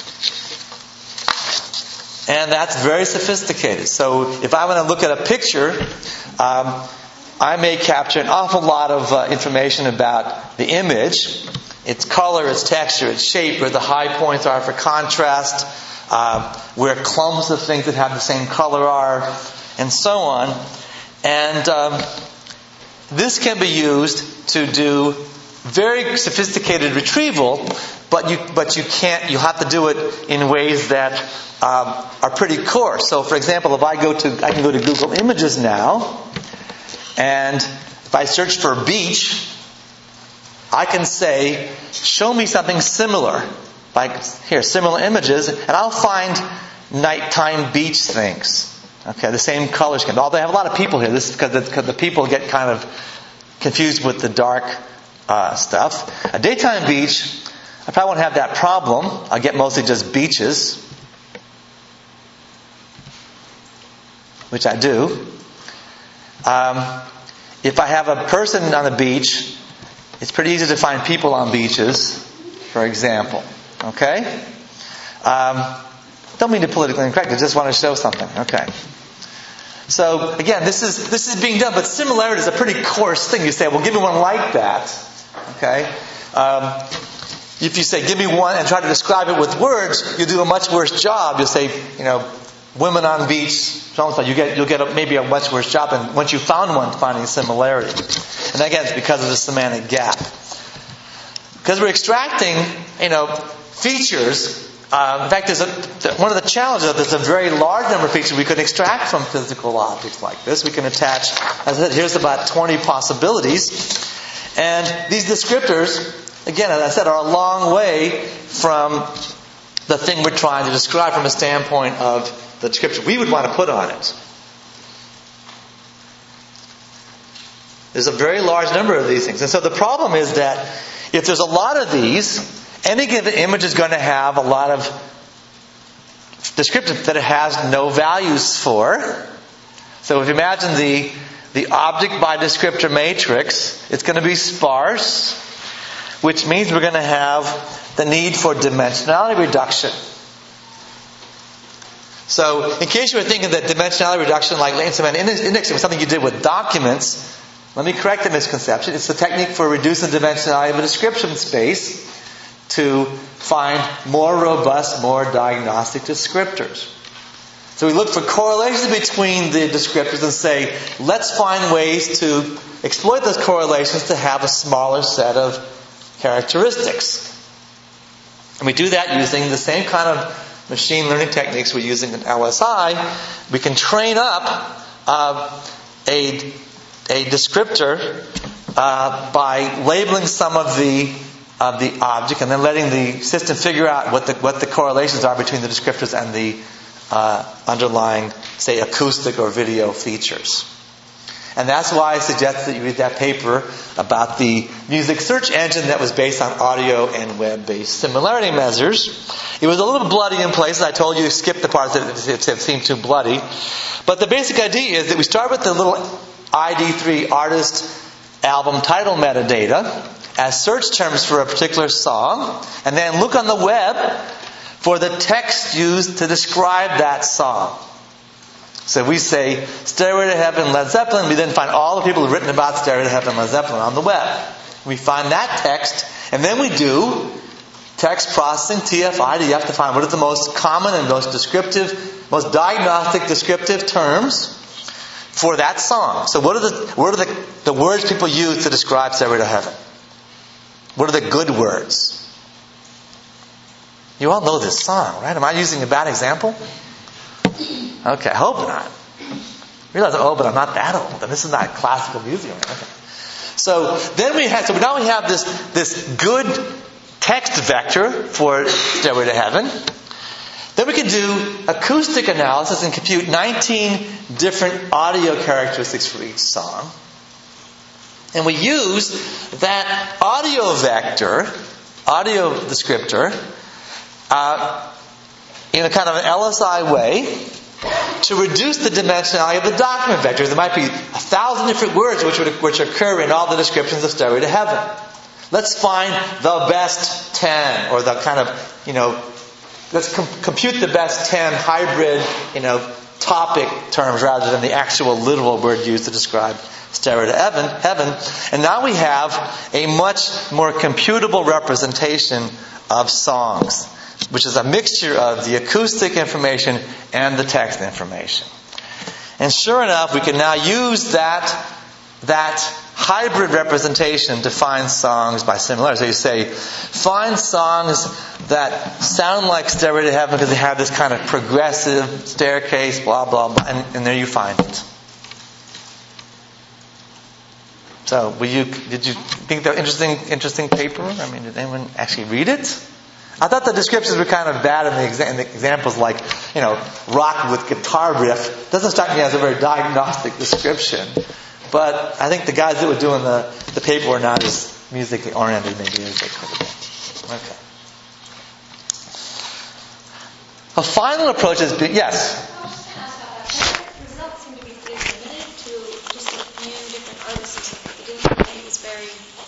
And that's very sophisticated. So if I want to look at a picture, um, I may capture an awful lot of uh, information about the image, its color, its texture, its shape, where the high points are for contrast, uh, where clumps of things that have the same color are, and so on. And um, this can be used to do very sophisticated retrieval, but you but you can't. You have to do it in ways that um, are pretty coarse. So, for example, if I go to I can go to Google Images now, and if I search for beach, I can say, "Show me something similar." Like here, similar images, and I'll find nighttime beach things. Okay, the same color scheme. Although I have a lot of people here. This is because the, because the people get kind of confused with the dark uh, stuff. A daytime beach, I probably won't have that problem. I'll get mostly just beaches, which I do. Um, if I have a person on the beach, it's pretty easy to find people on beaches, for example. Okay? Um, don't mean to politically incorrect. I just want to show something. Okay. So again, this is this is being done, but similarity is a pretty coarse thing. You say, "Well, give me one like that." Okay. Um, if you say, give me one and try to describe it with words, you'll do a much worse job. You'll say, you know, women on beach, so and so. You get, you'll get a, maybe a much worse job than once you found one finding similarity. And again, it's because of the semantic gap. Because we're extracting, you know, features. Uh, in fact, there's a, one of the challenges is there's a very large number of features we can extract from physical objects like this. We can attach, as I said, here's about twenty possibilities. And these descriptors, again, as I said, are a long way from the thing we're trying to describe from a standpoint of the description we would want to put on it. There's a very large number of these things. And so the problem is that if there's a lot of these, any given image is going to have a lot of descriptors that it has no values for. So if you imagine the, the object by descriptor matrix, it's going to be sparse, which means we're going to have the need for dimensionality reduction. So in case you were thinking that dimensionality reduction, like latent semantic indexing, was something you did with documents, let me correct the misconception. It's the technique for reducing the dimensionality of a description space to find more robust, more diagnostic descriptors. So we look for correlations between the descriptors and say, let's find ways to exploit those correlations to have a smaller set of characteristics. And we do that using the same kind of machine learning techniques we're using in L S I. We can train up uh, a, a descriptor uh, by labeling some of the of the object and then letting the system figure out what the what the correlations are between the descriptors and the uh, underlying, say, acoustic or video features. And that's why I suggest that you read that paper about the music search engine that was based on audio and web-based similarity measures. It was a little bloody in places. I told you to skip the parts that seemed too bloody. But the basic idea is that we start with the little I D three artist album title metadata as search terms for a particular song, and then look on the web for the text used to describe that song. So we say, Stairway to Heaven, Led Zeppelin. We then find all the people who've written about Stairway to Heaven, Led Zeppelin on the web. We find that text, and then we do text processing, T F I. You have to find what are the most common and most descriptive, most diagnostic descriptive terms for that song. So what are the what are the, the words people use to describe Stairway to Heaven? What are the good words? You all know this song, right? Am I using a bad example? Okay, I hope not. Realize, oh, but I'm not that old, and this is not classical music. Okay. So then we have, so now we have this this good text vector for Stairway to Heaven. Then we can do acoustic analysis and compute nineteen different audio characteristics for each song. And we use that audio vector, audio descriptor, uh, in a kind of an L S I way to reduce the dimensionality of the document vectors. There might be a thousand different words which would, which occur in all the descriptions of Stairway to Heaven. Let's find the best ten, or the kind of, you know, let's com- compute the best ten hybrid, you know, topic terms rather than the actual literal word used to describe Stairway to Heaven. Heaven. And now we have a much more computable representation of songs, which is a mixture of the acoustic information and the text information. And sure enough, we can now use that, that hybrid representation to find songs by similarity. So you say, find songs that sound like Stairway to Heaven because they have this kind of progressive staircase, blah, blah, blah, and, and there you find it. So, will you, did you think that interesting, interesting paper? I mean, did anyone actually read it? I thought the descriptions were kind of bad in the, exa- in the examples, like, you know, rock with guitar riff. Doesn't strike me as a very diagnostic description. But I think the guys that were doing the, the paper were not as musically oriented maybe as they could have been. Okay. A final approach has been, yes? I was just going to ask about that. The results seem to be pretty limited to just a few different artists. It didn't feel like it was very...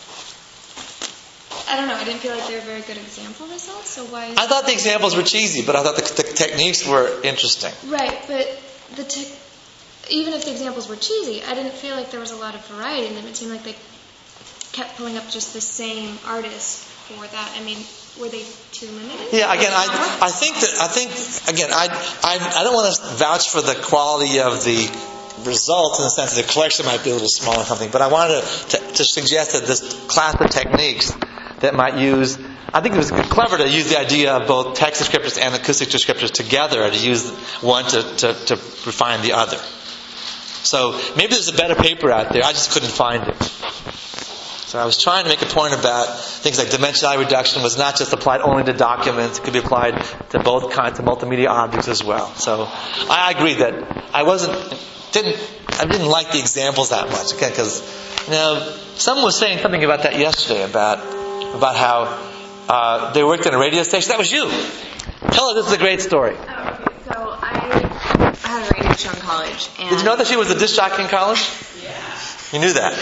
I don't know, I didn't feel like they were very good example results, so why is I thought the examples were cheesy, but I thought the, the techniques were interesting. Right, but the te- even if the examples were cheesy, I didn't feel like there was a lot of variety in them. It seemed like they kept pulling up just the same artist for that. I mean, were they too limited? Yeah, again, I I think that I think again I I I don't want to vouch for the quality of the result in the sense that the collection might be a little small or something, but I wanted to, to, to suggest that this class of techniques that might use, I think it was clever to use the idea of both text descriptors and acoustic descriptors together, to use one to, to, to refine the other. So maybe there's a better paper out there, I just couldn't find it. So I was trying to make a point about things like dimensionality reduction was not just applied only to documents, it could be applied to both kinds of multimedia objects as well. So I agree that I wasn't Didn't I didn't like the examples that much, okay? Because you know, someone was saying something about that yesterday about about how uh, they worked in a radio station. That was you. Tell her this is a great story. Oh, okay. So I had a radio show in college. And Did you know that she was a disc jockey in college? Yeah. You knew that.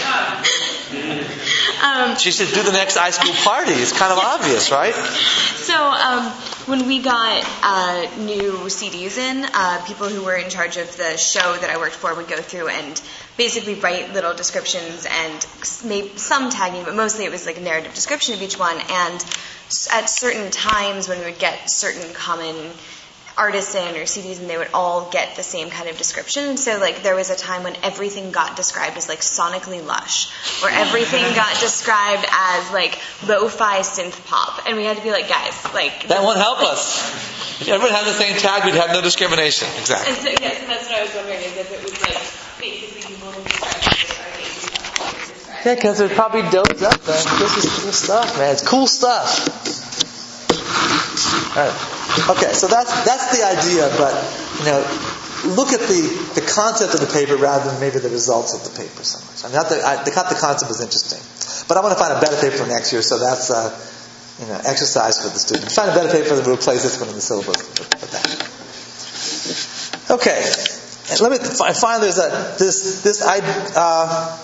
um, She should do the next high school party. It's kind of obvious, right? So um, when we got uh, new C Ds in, uh, people who were in charge of the show that I worked for would go through and basically write little descriptions and maybe some tagging, but mostly it was like a narrative description of each one. And at certain times when we would get certain common artists in or C Ds, and they would all get the same kind of description. And so like there was a time when everything got described as like sonically lush, or everything got described as like lo-fi synth pop, and we had to be like, guys, like that won't help us. If everyone had the same tag, we'd have no discrimination. Exactly. And so, yes, and that's what I was wondering, is if it was like basically people who describe it are described. Yeah, because they're probably doped up, man. This is cool stuff, man. It's cool stuff. All right. Okay, so that's that's the idea, but you know, look at the, the concept of the paper rather than maybe the results of the paper so much. I mean, not the, I, the the concept was interesting, but I want to find a better paper for next year, so that's a you know exercise for the students. Find a better paper that will replace this one in the syllabus for that. Okay, and let me finally there's a this this I. Uh,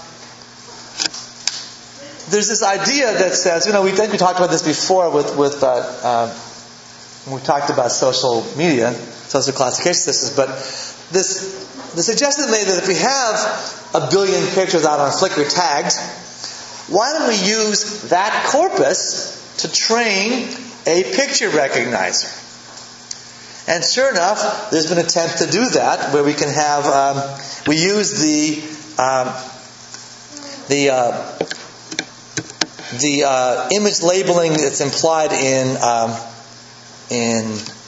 There's this idea that says, you know, we think we talked about this before with with uh, uh, when we talked about social media, social classification systems. But this the suggestion made that if we have a billion pictures out on Flickr tagged, why don't we use that corpus to train a picture recognizer? And sure enough, there's been an attempt to do that, where we can have um, we use the um, the uh, the uh, image labeling that's implied in um, in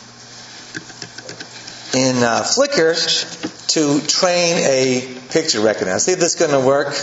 in uh, Flickr to train a picture recognizer. See if this is going to work.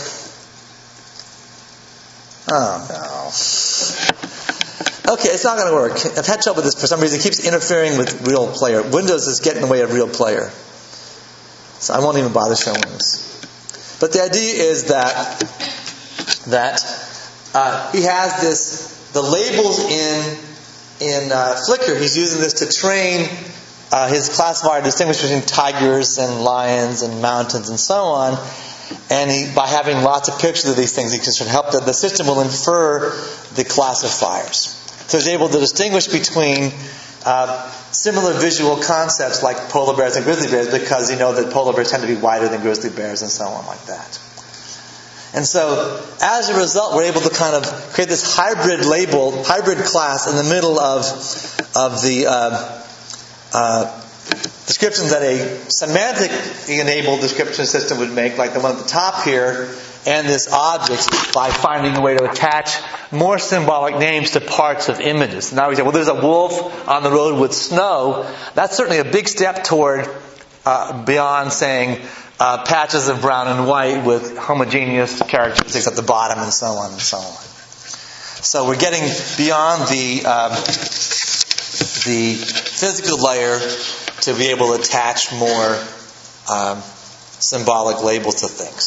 Oh no. Okay, it's not going to work. I've had trouble with this for some reason. It keeps interfering with Real Player. Windows is getting in the way of Real Player. So I won't even bother showing this. But the idea is that that Uh, he has this, the labels in in uh, Flickr, he's using this to train uh, his classifier to distinguish between tigers and lions and mountains and so on. And he, by having lots of pictures of these things, he can sort of help that the system will infer the classifiers. So he's able to distinguish between uh, similar visual concepts like polar bears and grizzly bears, because you know that polar bears tend to be wider than grizzly bears and so on like that. And so, as a result, we're able to kind of create this hybrid label, hybrid class in the middle of of the uh, uh, descriptions that a semantically enabled description system would make, like the one at the top here, and this object, by finding a way to attach more symbolic names to parts of images. Now we say, well, there's a wolf on the road with snow. That's certainly a big step toward uh, beyond saying Uh, patches of brown and white with homogeneous characteristics at the bottom, and so on and so on. So we're getting beyond the um, the physical layer to be able to attach more um, symbolic labels to things.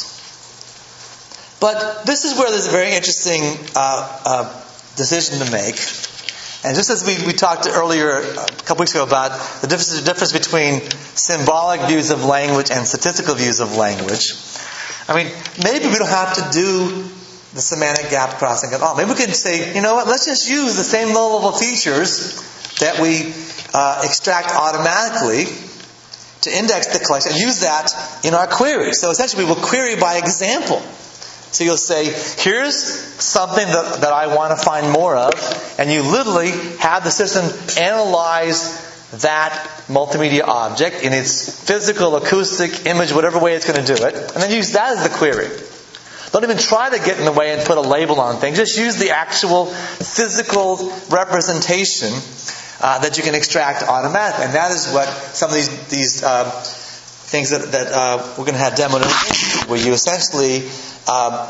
But this is where there's a very interesting uh, uh, decision to make. And just as we, we talked earlier, a couple weeks ago, about the difference, the difference between symbolic views of language and statistical views of language, I mean, maybe we don't have to do the semantic gap crossing at all. Maybe we can say, you know what, let's just use the same low level features that we uh, extract automatically to index the collection and use that in our query. So essentially we will query by example So you'll say, here's something that, that I want to find more of, and you literally have the system analyze that multimedia object in its physical, acoustic, image, whatever way it's going to do it, and then use that as the query. Don't even try to get in the way and put a label on things. Just use the actual physical representation uh, that you can extract automatically. And that is what some of these these uh, things that, that uh, we're going to have demoed in, where you essentially um,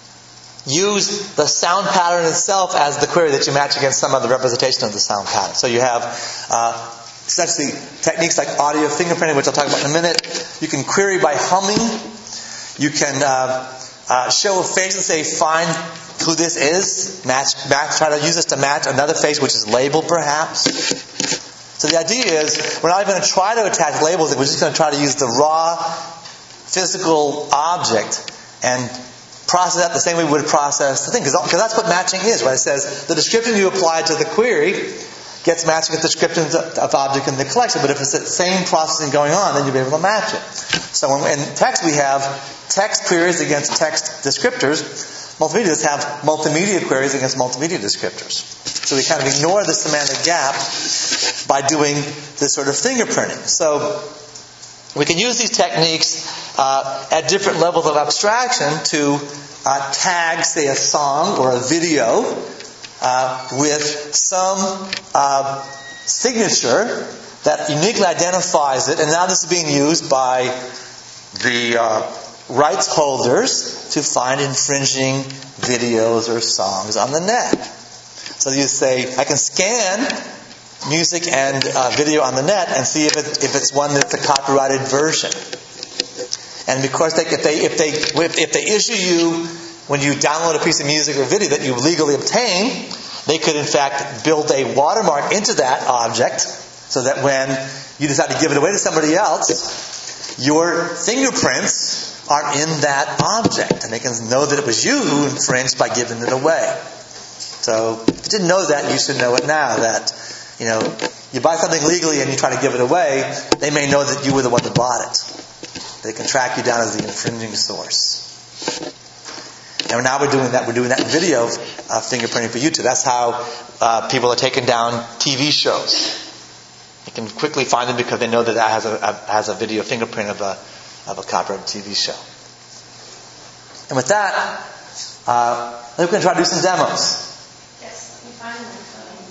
use the sound pattern itself as the query that you match against some other representation of the sound pattern. So you have uh, essentially techniques like audio fingerprinting, which I'll talk about in a minute. You can query by humming. You can uh, uh, show a face and say, find who this is. Match, match. Try to use this to match another face, which is labeled perhaps. So the idea is, we're not even going to try to attach labels. We're just going to try to use the raw physical object and process that the same way we would process the thing. Because that's what matching is, right? It says the description you apply to the query gets matched with descriptions of object in the collection. But if it's the same processing going on, then you'll be able to match it. So in text, we have text queries against text descriptors. Multimedia have multimedia queries against multimedia descriptors. So we kind of ignore the semantic gap by doing this sort of fingerprinting. So we can use these techniques uh, at different levels of abstraction to uh, tag, say, a song or a video uh, with some uh, signature that uniquely identifies it. And now this is being used by the uh, rights holders to find infringing videos or songs on the net. So you say, I can scan music and uh, video on the net and see if, it, if it's one that's a copyrighted version. And because they, if they if they if, if they issue you, when you download a piece of music or video that you legally obtain, they could in fact build a watermark into that object, so that when you decide to give it away to somebody else, your fingerprints are in that object, and they can know that it was you who infringed by giving it away. So if you didn't know that, you should know it now. That, you know, you buy something legally and you try to give it away, they may know that you were the one that bought it. They can track you down as the infringing source. And now we're doing that. We're doing that in video uh, fingerprinting for YouTube. That's how uh, people are taking down T V shows. You can quickly find them because they know that that has a, a has a video fingerprint of a of a copyrighted T V show. And with that, uh, I think we're going to try to do some demos. Yes, let me find my phone.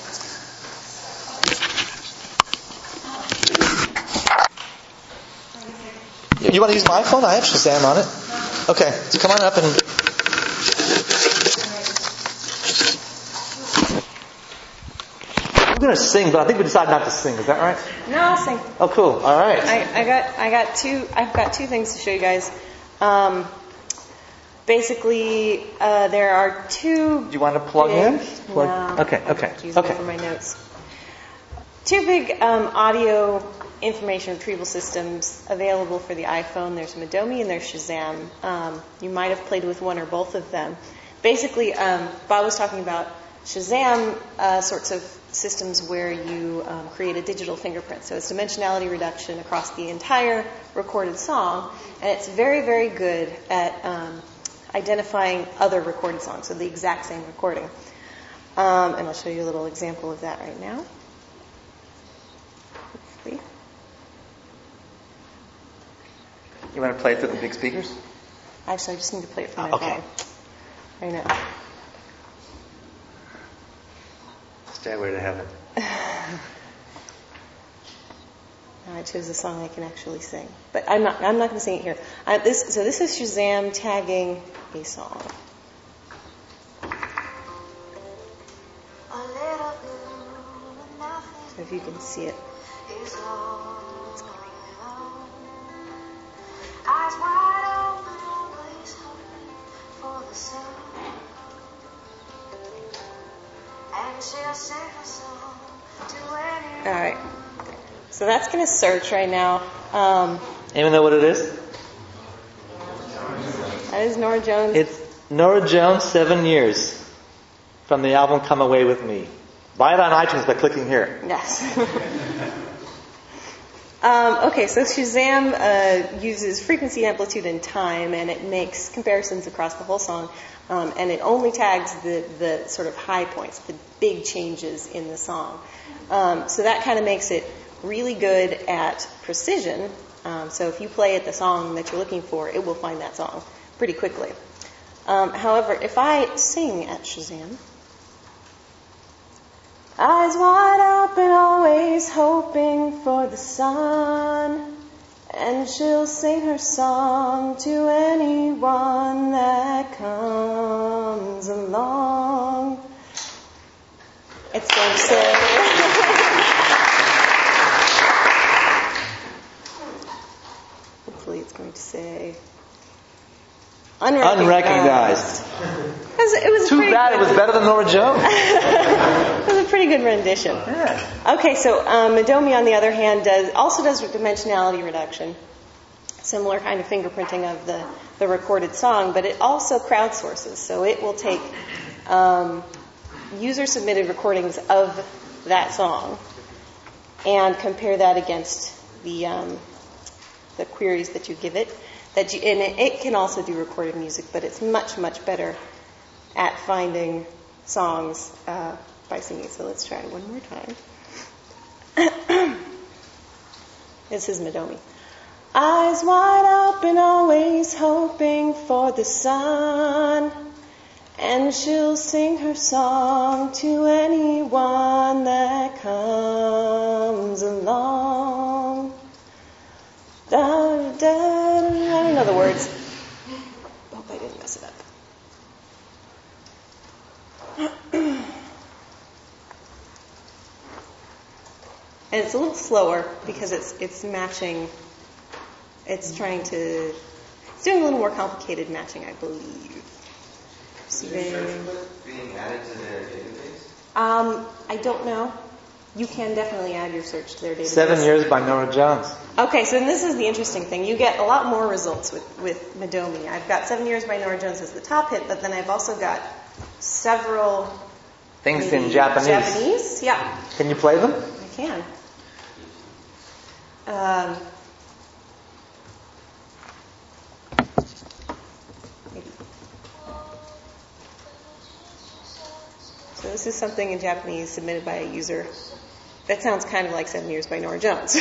Sorry. You want to use my phone? I have Shazam on it. Okay, so come on up and... We're going to sing, but I think we decided not to sing. Is that right? No, I'll sing. Oh, cool. All right. I, I got I got two I've got two things to show you guys. Um, basically, uh, there are two. Do you want to plug big, in? Plug, no, okay. Okay. Use Okay. For my notes. Two big um, audio information retrieval systems available for the iPhone. There's Madomi and there's Shazam. Um, you might have played with one or both of them. Basically, um, Bob was talking about Shazam uh, sorts of systems where you um, create a digital fingerprint. So it's dimensionality reduction across the entire recorded song, and it's very, very good at um, identifying other recorded songs, so the exact same recording. Um, and I'll show you a little example of that right now. Hopefully. You want to play it through the big speakers? Actually, I just need to play it from my Okay. phone right now. Stairway to Heaven. Now I chose a song I can actually sing, but I'm not. I'm not going to sing it here. Uh, this, so this is Shazam tagging a song. So if you can see it. All right. So that's going to search right now. Um, Anyone know what it is? that is Norah Jones. It's Norah Jones, Seven Years, from the album Come Away With Me. Buy it on iTunes by clicking here. Yes. Um, okay, so Shazam uh, uses frequency, amplitude, and time, and it makes comparisons across the whole song, um, and it only tags the, the sort of high points, the big changes in the song. Um, so that kind of makes it really good at precision. Um, so if you play it the song that you're looking for, it will find that song pretty quickly. Um, however, if I sing at Shazam, eyes wide open, always hoping for the sun, and she'll sing her song to anyone that comes along. It's going to say... Hopefully it's going to say... Unrecognized. Unrecognized. It was, it was Too pretty bad good. it was better than Nora Jones. It was a pretty good rendition. Yeah. Okay, so um, Madomi, on the other hand, does also does dimensionality reduction, similar kind of fingerprinting of the, the recorded song, but it also crowdsources. So it will take um, user-submitted recordings of that song and compare that against the um, the queries that you give it. That you, and it, it can also do recorded music, but it's much, much better at finding songs uh, by singing. So let's try it one more time. This is Madomi. Eyes wide open, always hoping for the sun, and she'll sing her song to anyone that comes along. Da, da, da, I don't know the words. Hope I didn't mess it up. And it's a little slower because it's it's matching. It's trying to. It's doing a little more complicated matching, I believe. Is there search clip being added to their database? Um, I don't know. You can definitely add your search to their database. Seven Years by Nora Jones. Okay, so this is the interesting thing. You get a lot more results with, with Madomi. I've got Seven Years by Nora Jones as the top hit, but then I've also got several Things in Japanese. Japanese, yeah. Can you play them? I can. Um, maybe. So this is something in Japanese submitted by a user. That sounds kind of like Seven Years by Nora Jones.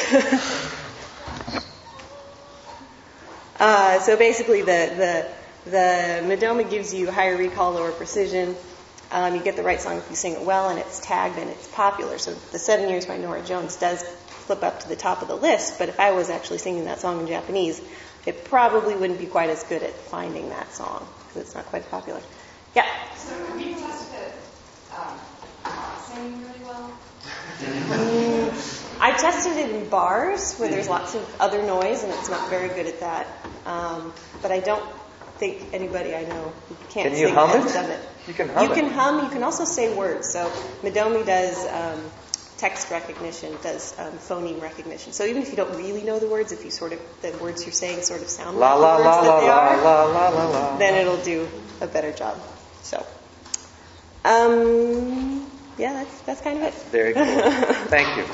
uh, so basically the, the, the Madomi gives you higher recall, lower precision. Um, you get the right song if you sing it well, and it's tagged and it's popular. So the Seven Years by Nora Jones does flip up to the top of the list, but if I was actually singing that song in Japanese, it probably wouldn't be quite as good at finding that song, because it's not quite popular. Yeah? So have you tested it um, not singing really well? Mm, I tested it in bars where there's lots of other noise, and it's not very good at that. Um, but I don't think anybody I know who can't Can you sing hum has it? done it. You can hum You it. can hum. You can also say words. So Madomi does um, text recognition, does um, phoneme recognition. So even if you don't really know the words, if you sort of the words you're saying sort of sound La like la the la words la that they la are, la la la la. then it'll do a better job. So, um, yeah, that's that's kind of it. Very cool. Thank you.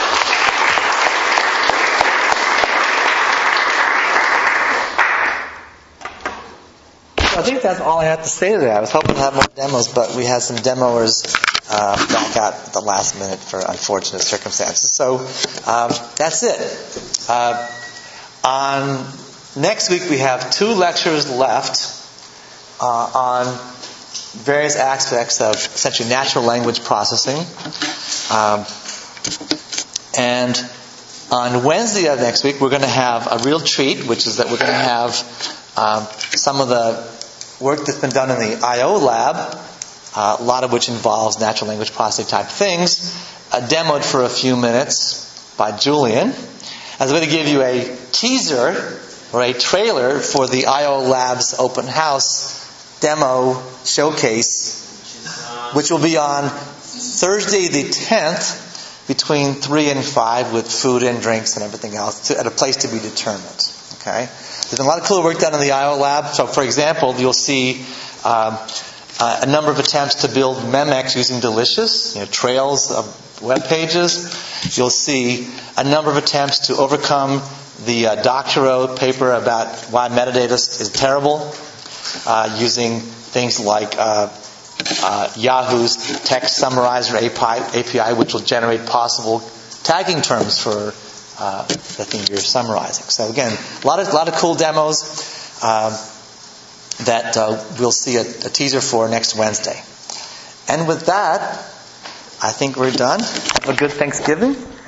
I think that's all I have to say today. I was hoping to have more demos, but we had some demoers uh, back out at the last minute for unfortunate circumstances. So um, that's it. Uh, on next week, we have two lectures left uh, on various aspects of essentially natural language processing. Um, and on Wednesday of next week, we're going to have a real treat, which is that we're going to have um, some of the work that's been done in the I O lab, uh, a lot of which involves natural language processing type things, uh, demoed for a few minutes by Julian. As I'm going to give you a teaser or a trailer for the I O Labs open house demo showcase, which will be on Thursday the tenth between three and five with food and drinks and everything else to, at a place to be determined. Okay? There's been a lot of cool work done in the I O lab. So, for example, you'll see um, uh, a number of attempts to build Memex using Delicious, you know, trails of web pages. you'll see a number of attempts to overcome the uh, Doctorow paper about why metadata is terrible, uh, using things like uh, uh, Yahoo's text summarizer A P I, A P I, which will generate possible tagging terms for uh, the thing you're summarizing. So again, a lot of a lot of cool demos uh, that uh, we'll see a, a teaser for next Wednesday. And with that, I think we're done. Have a good Thanksgiving.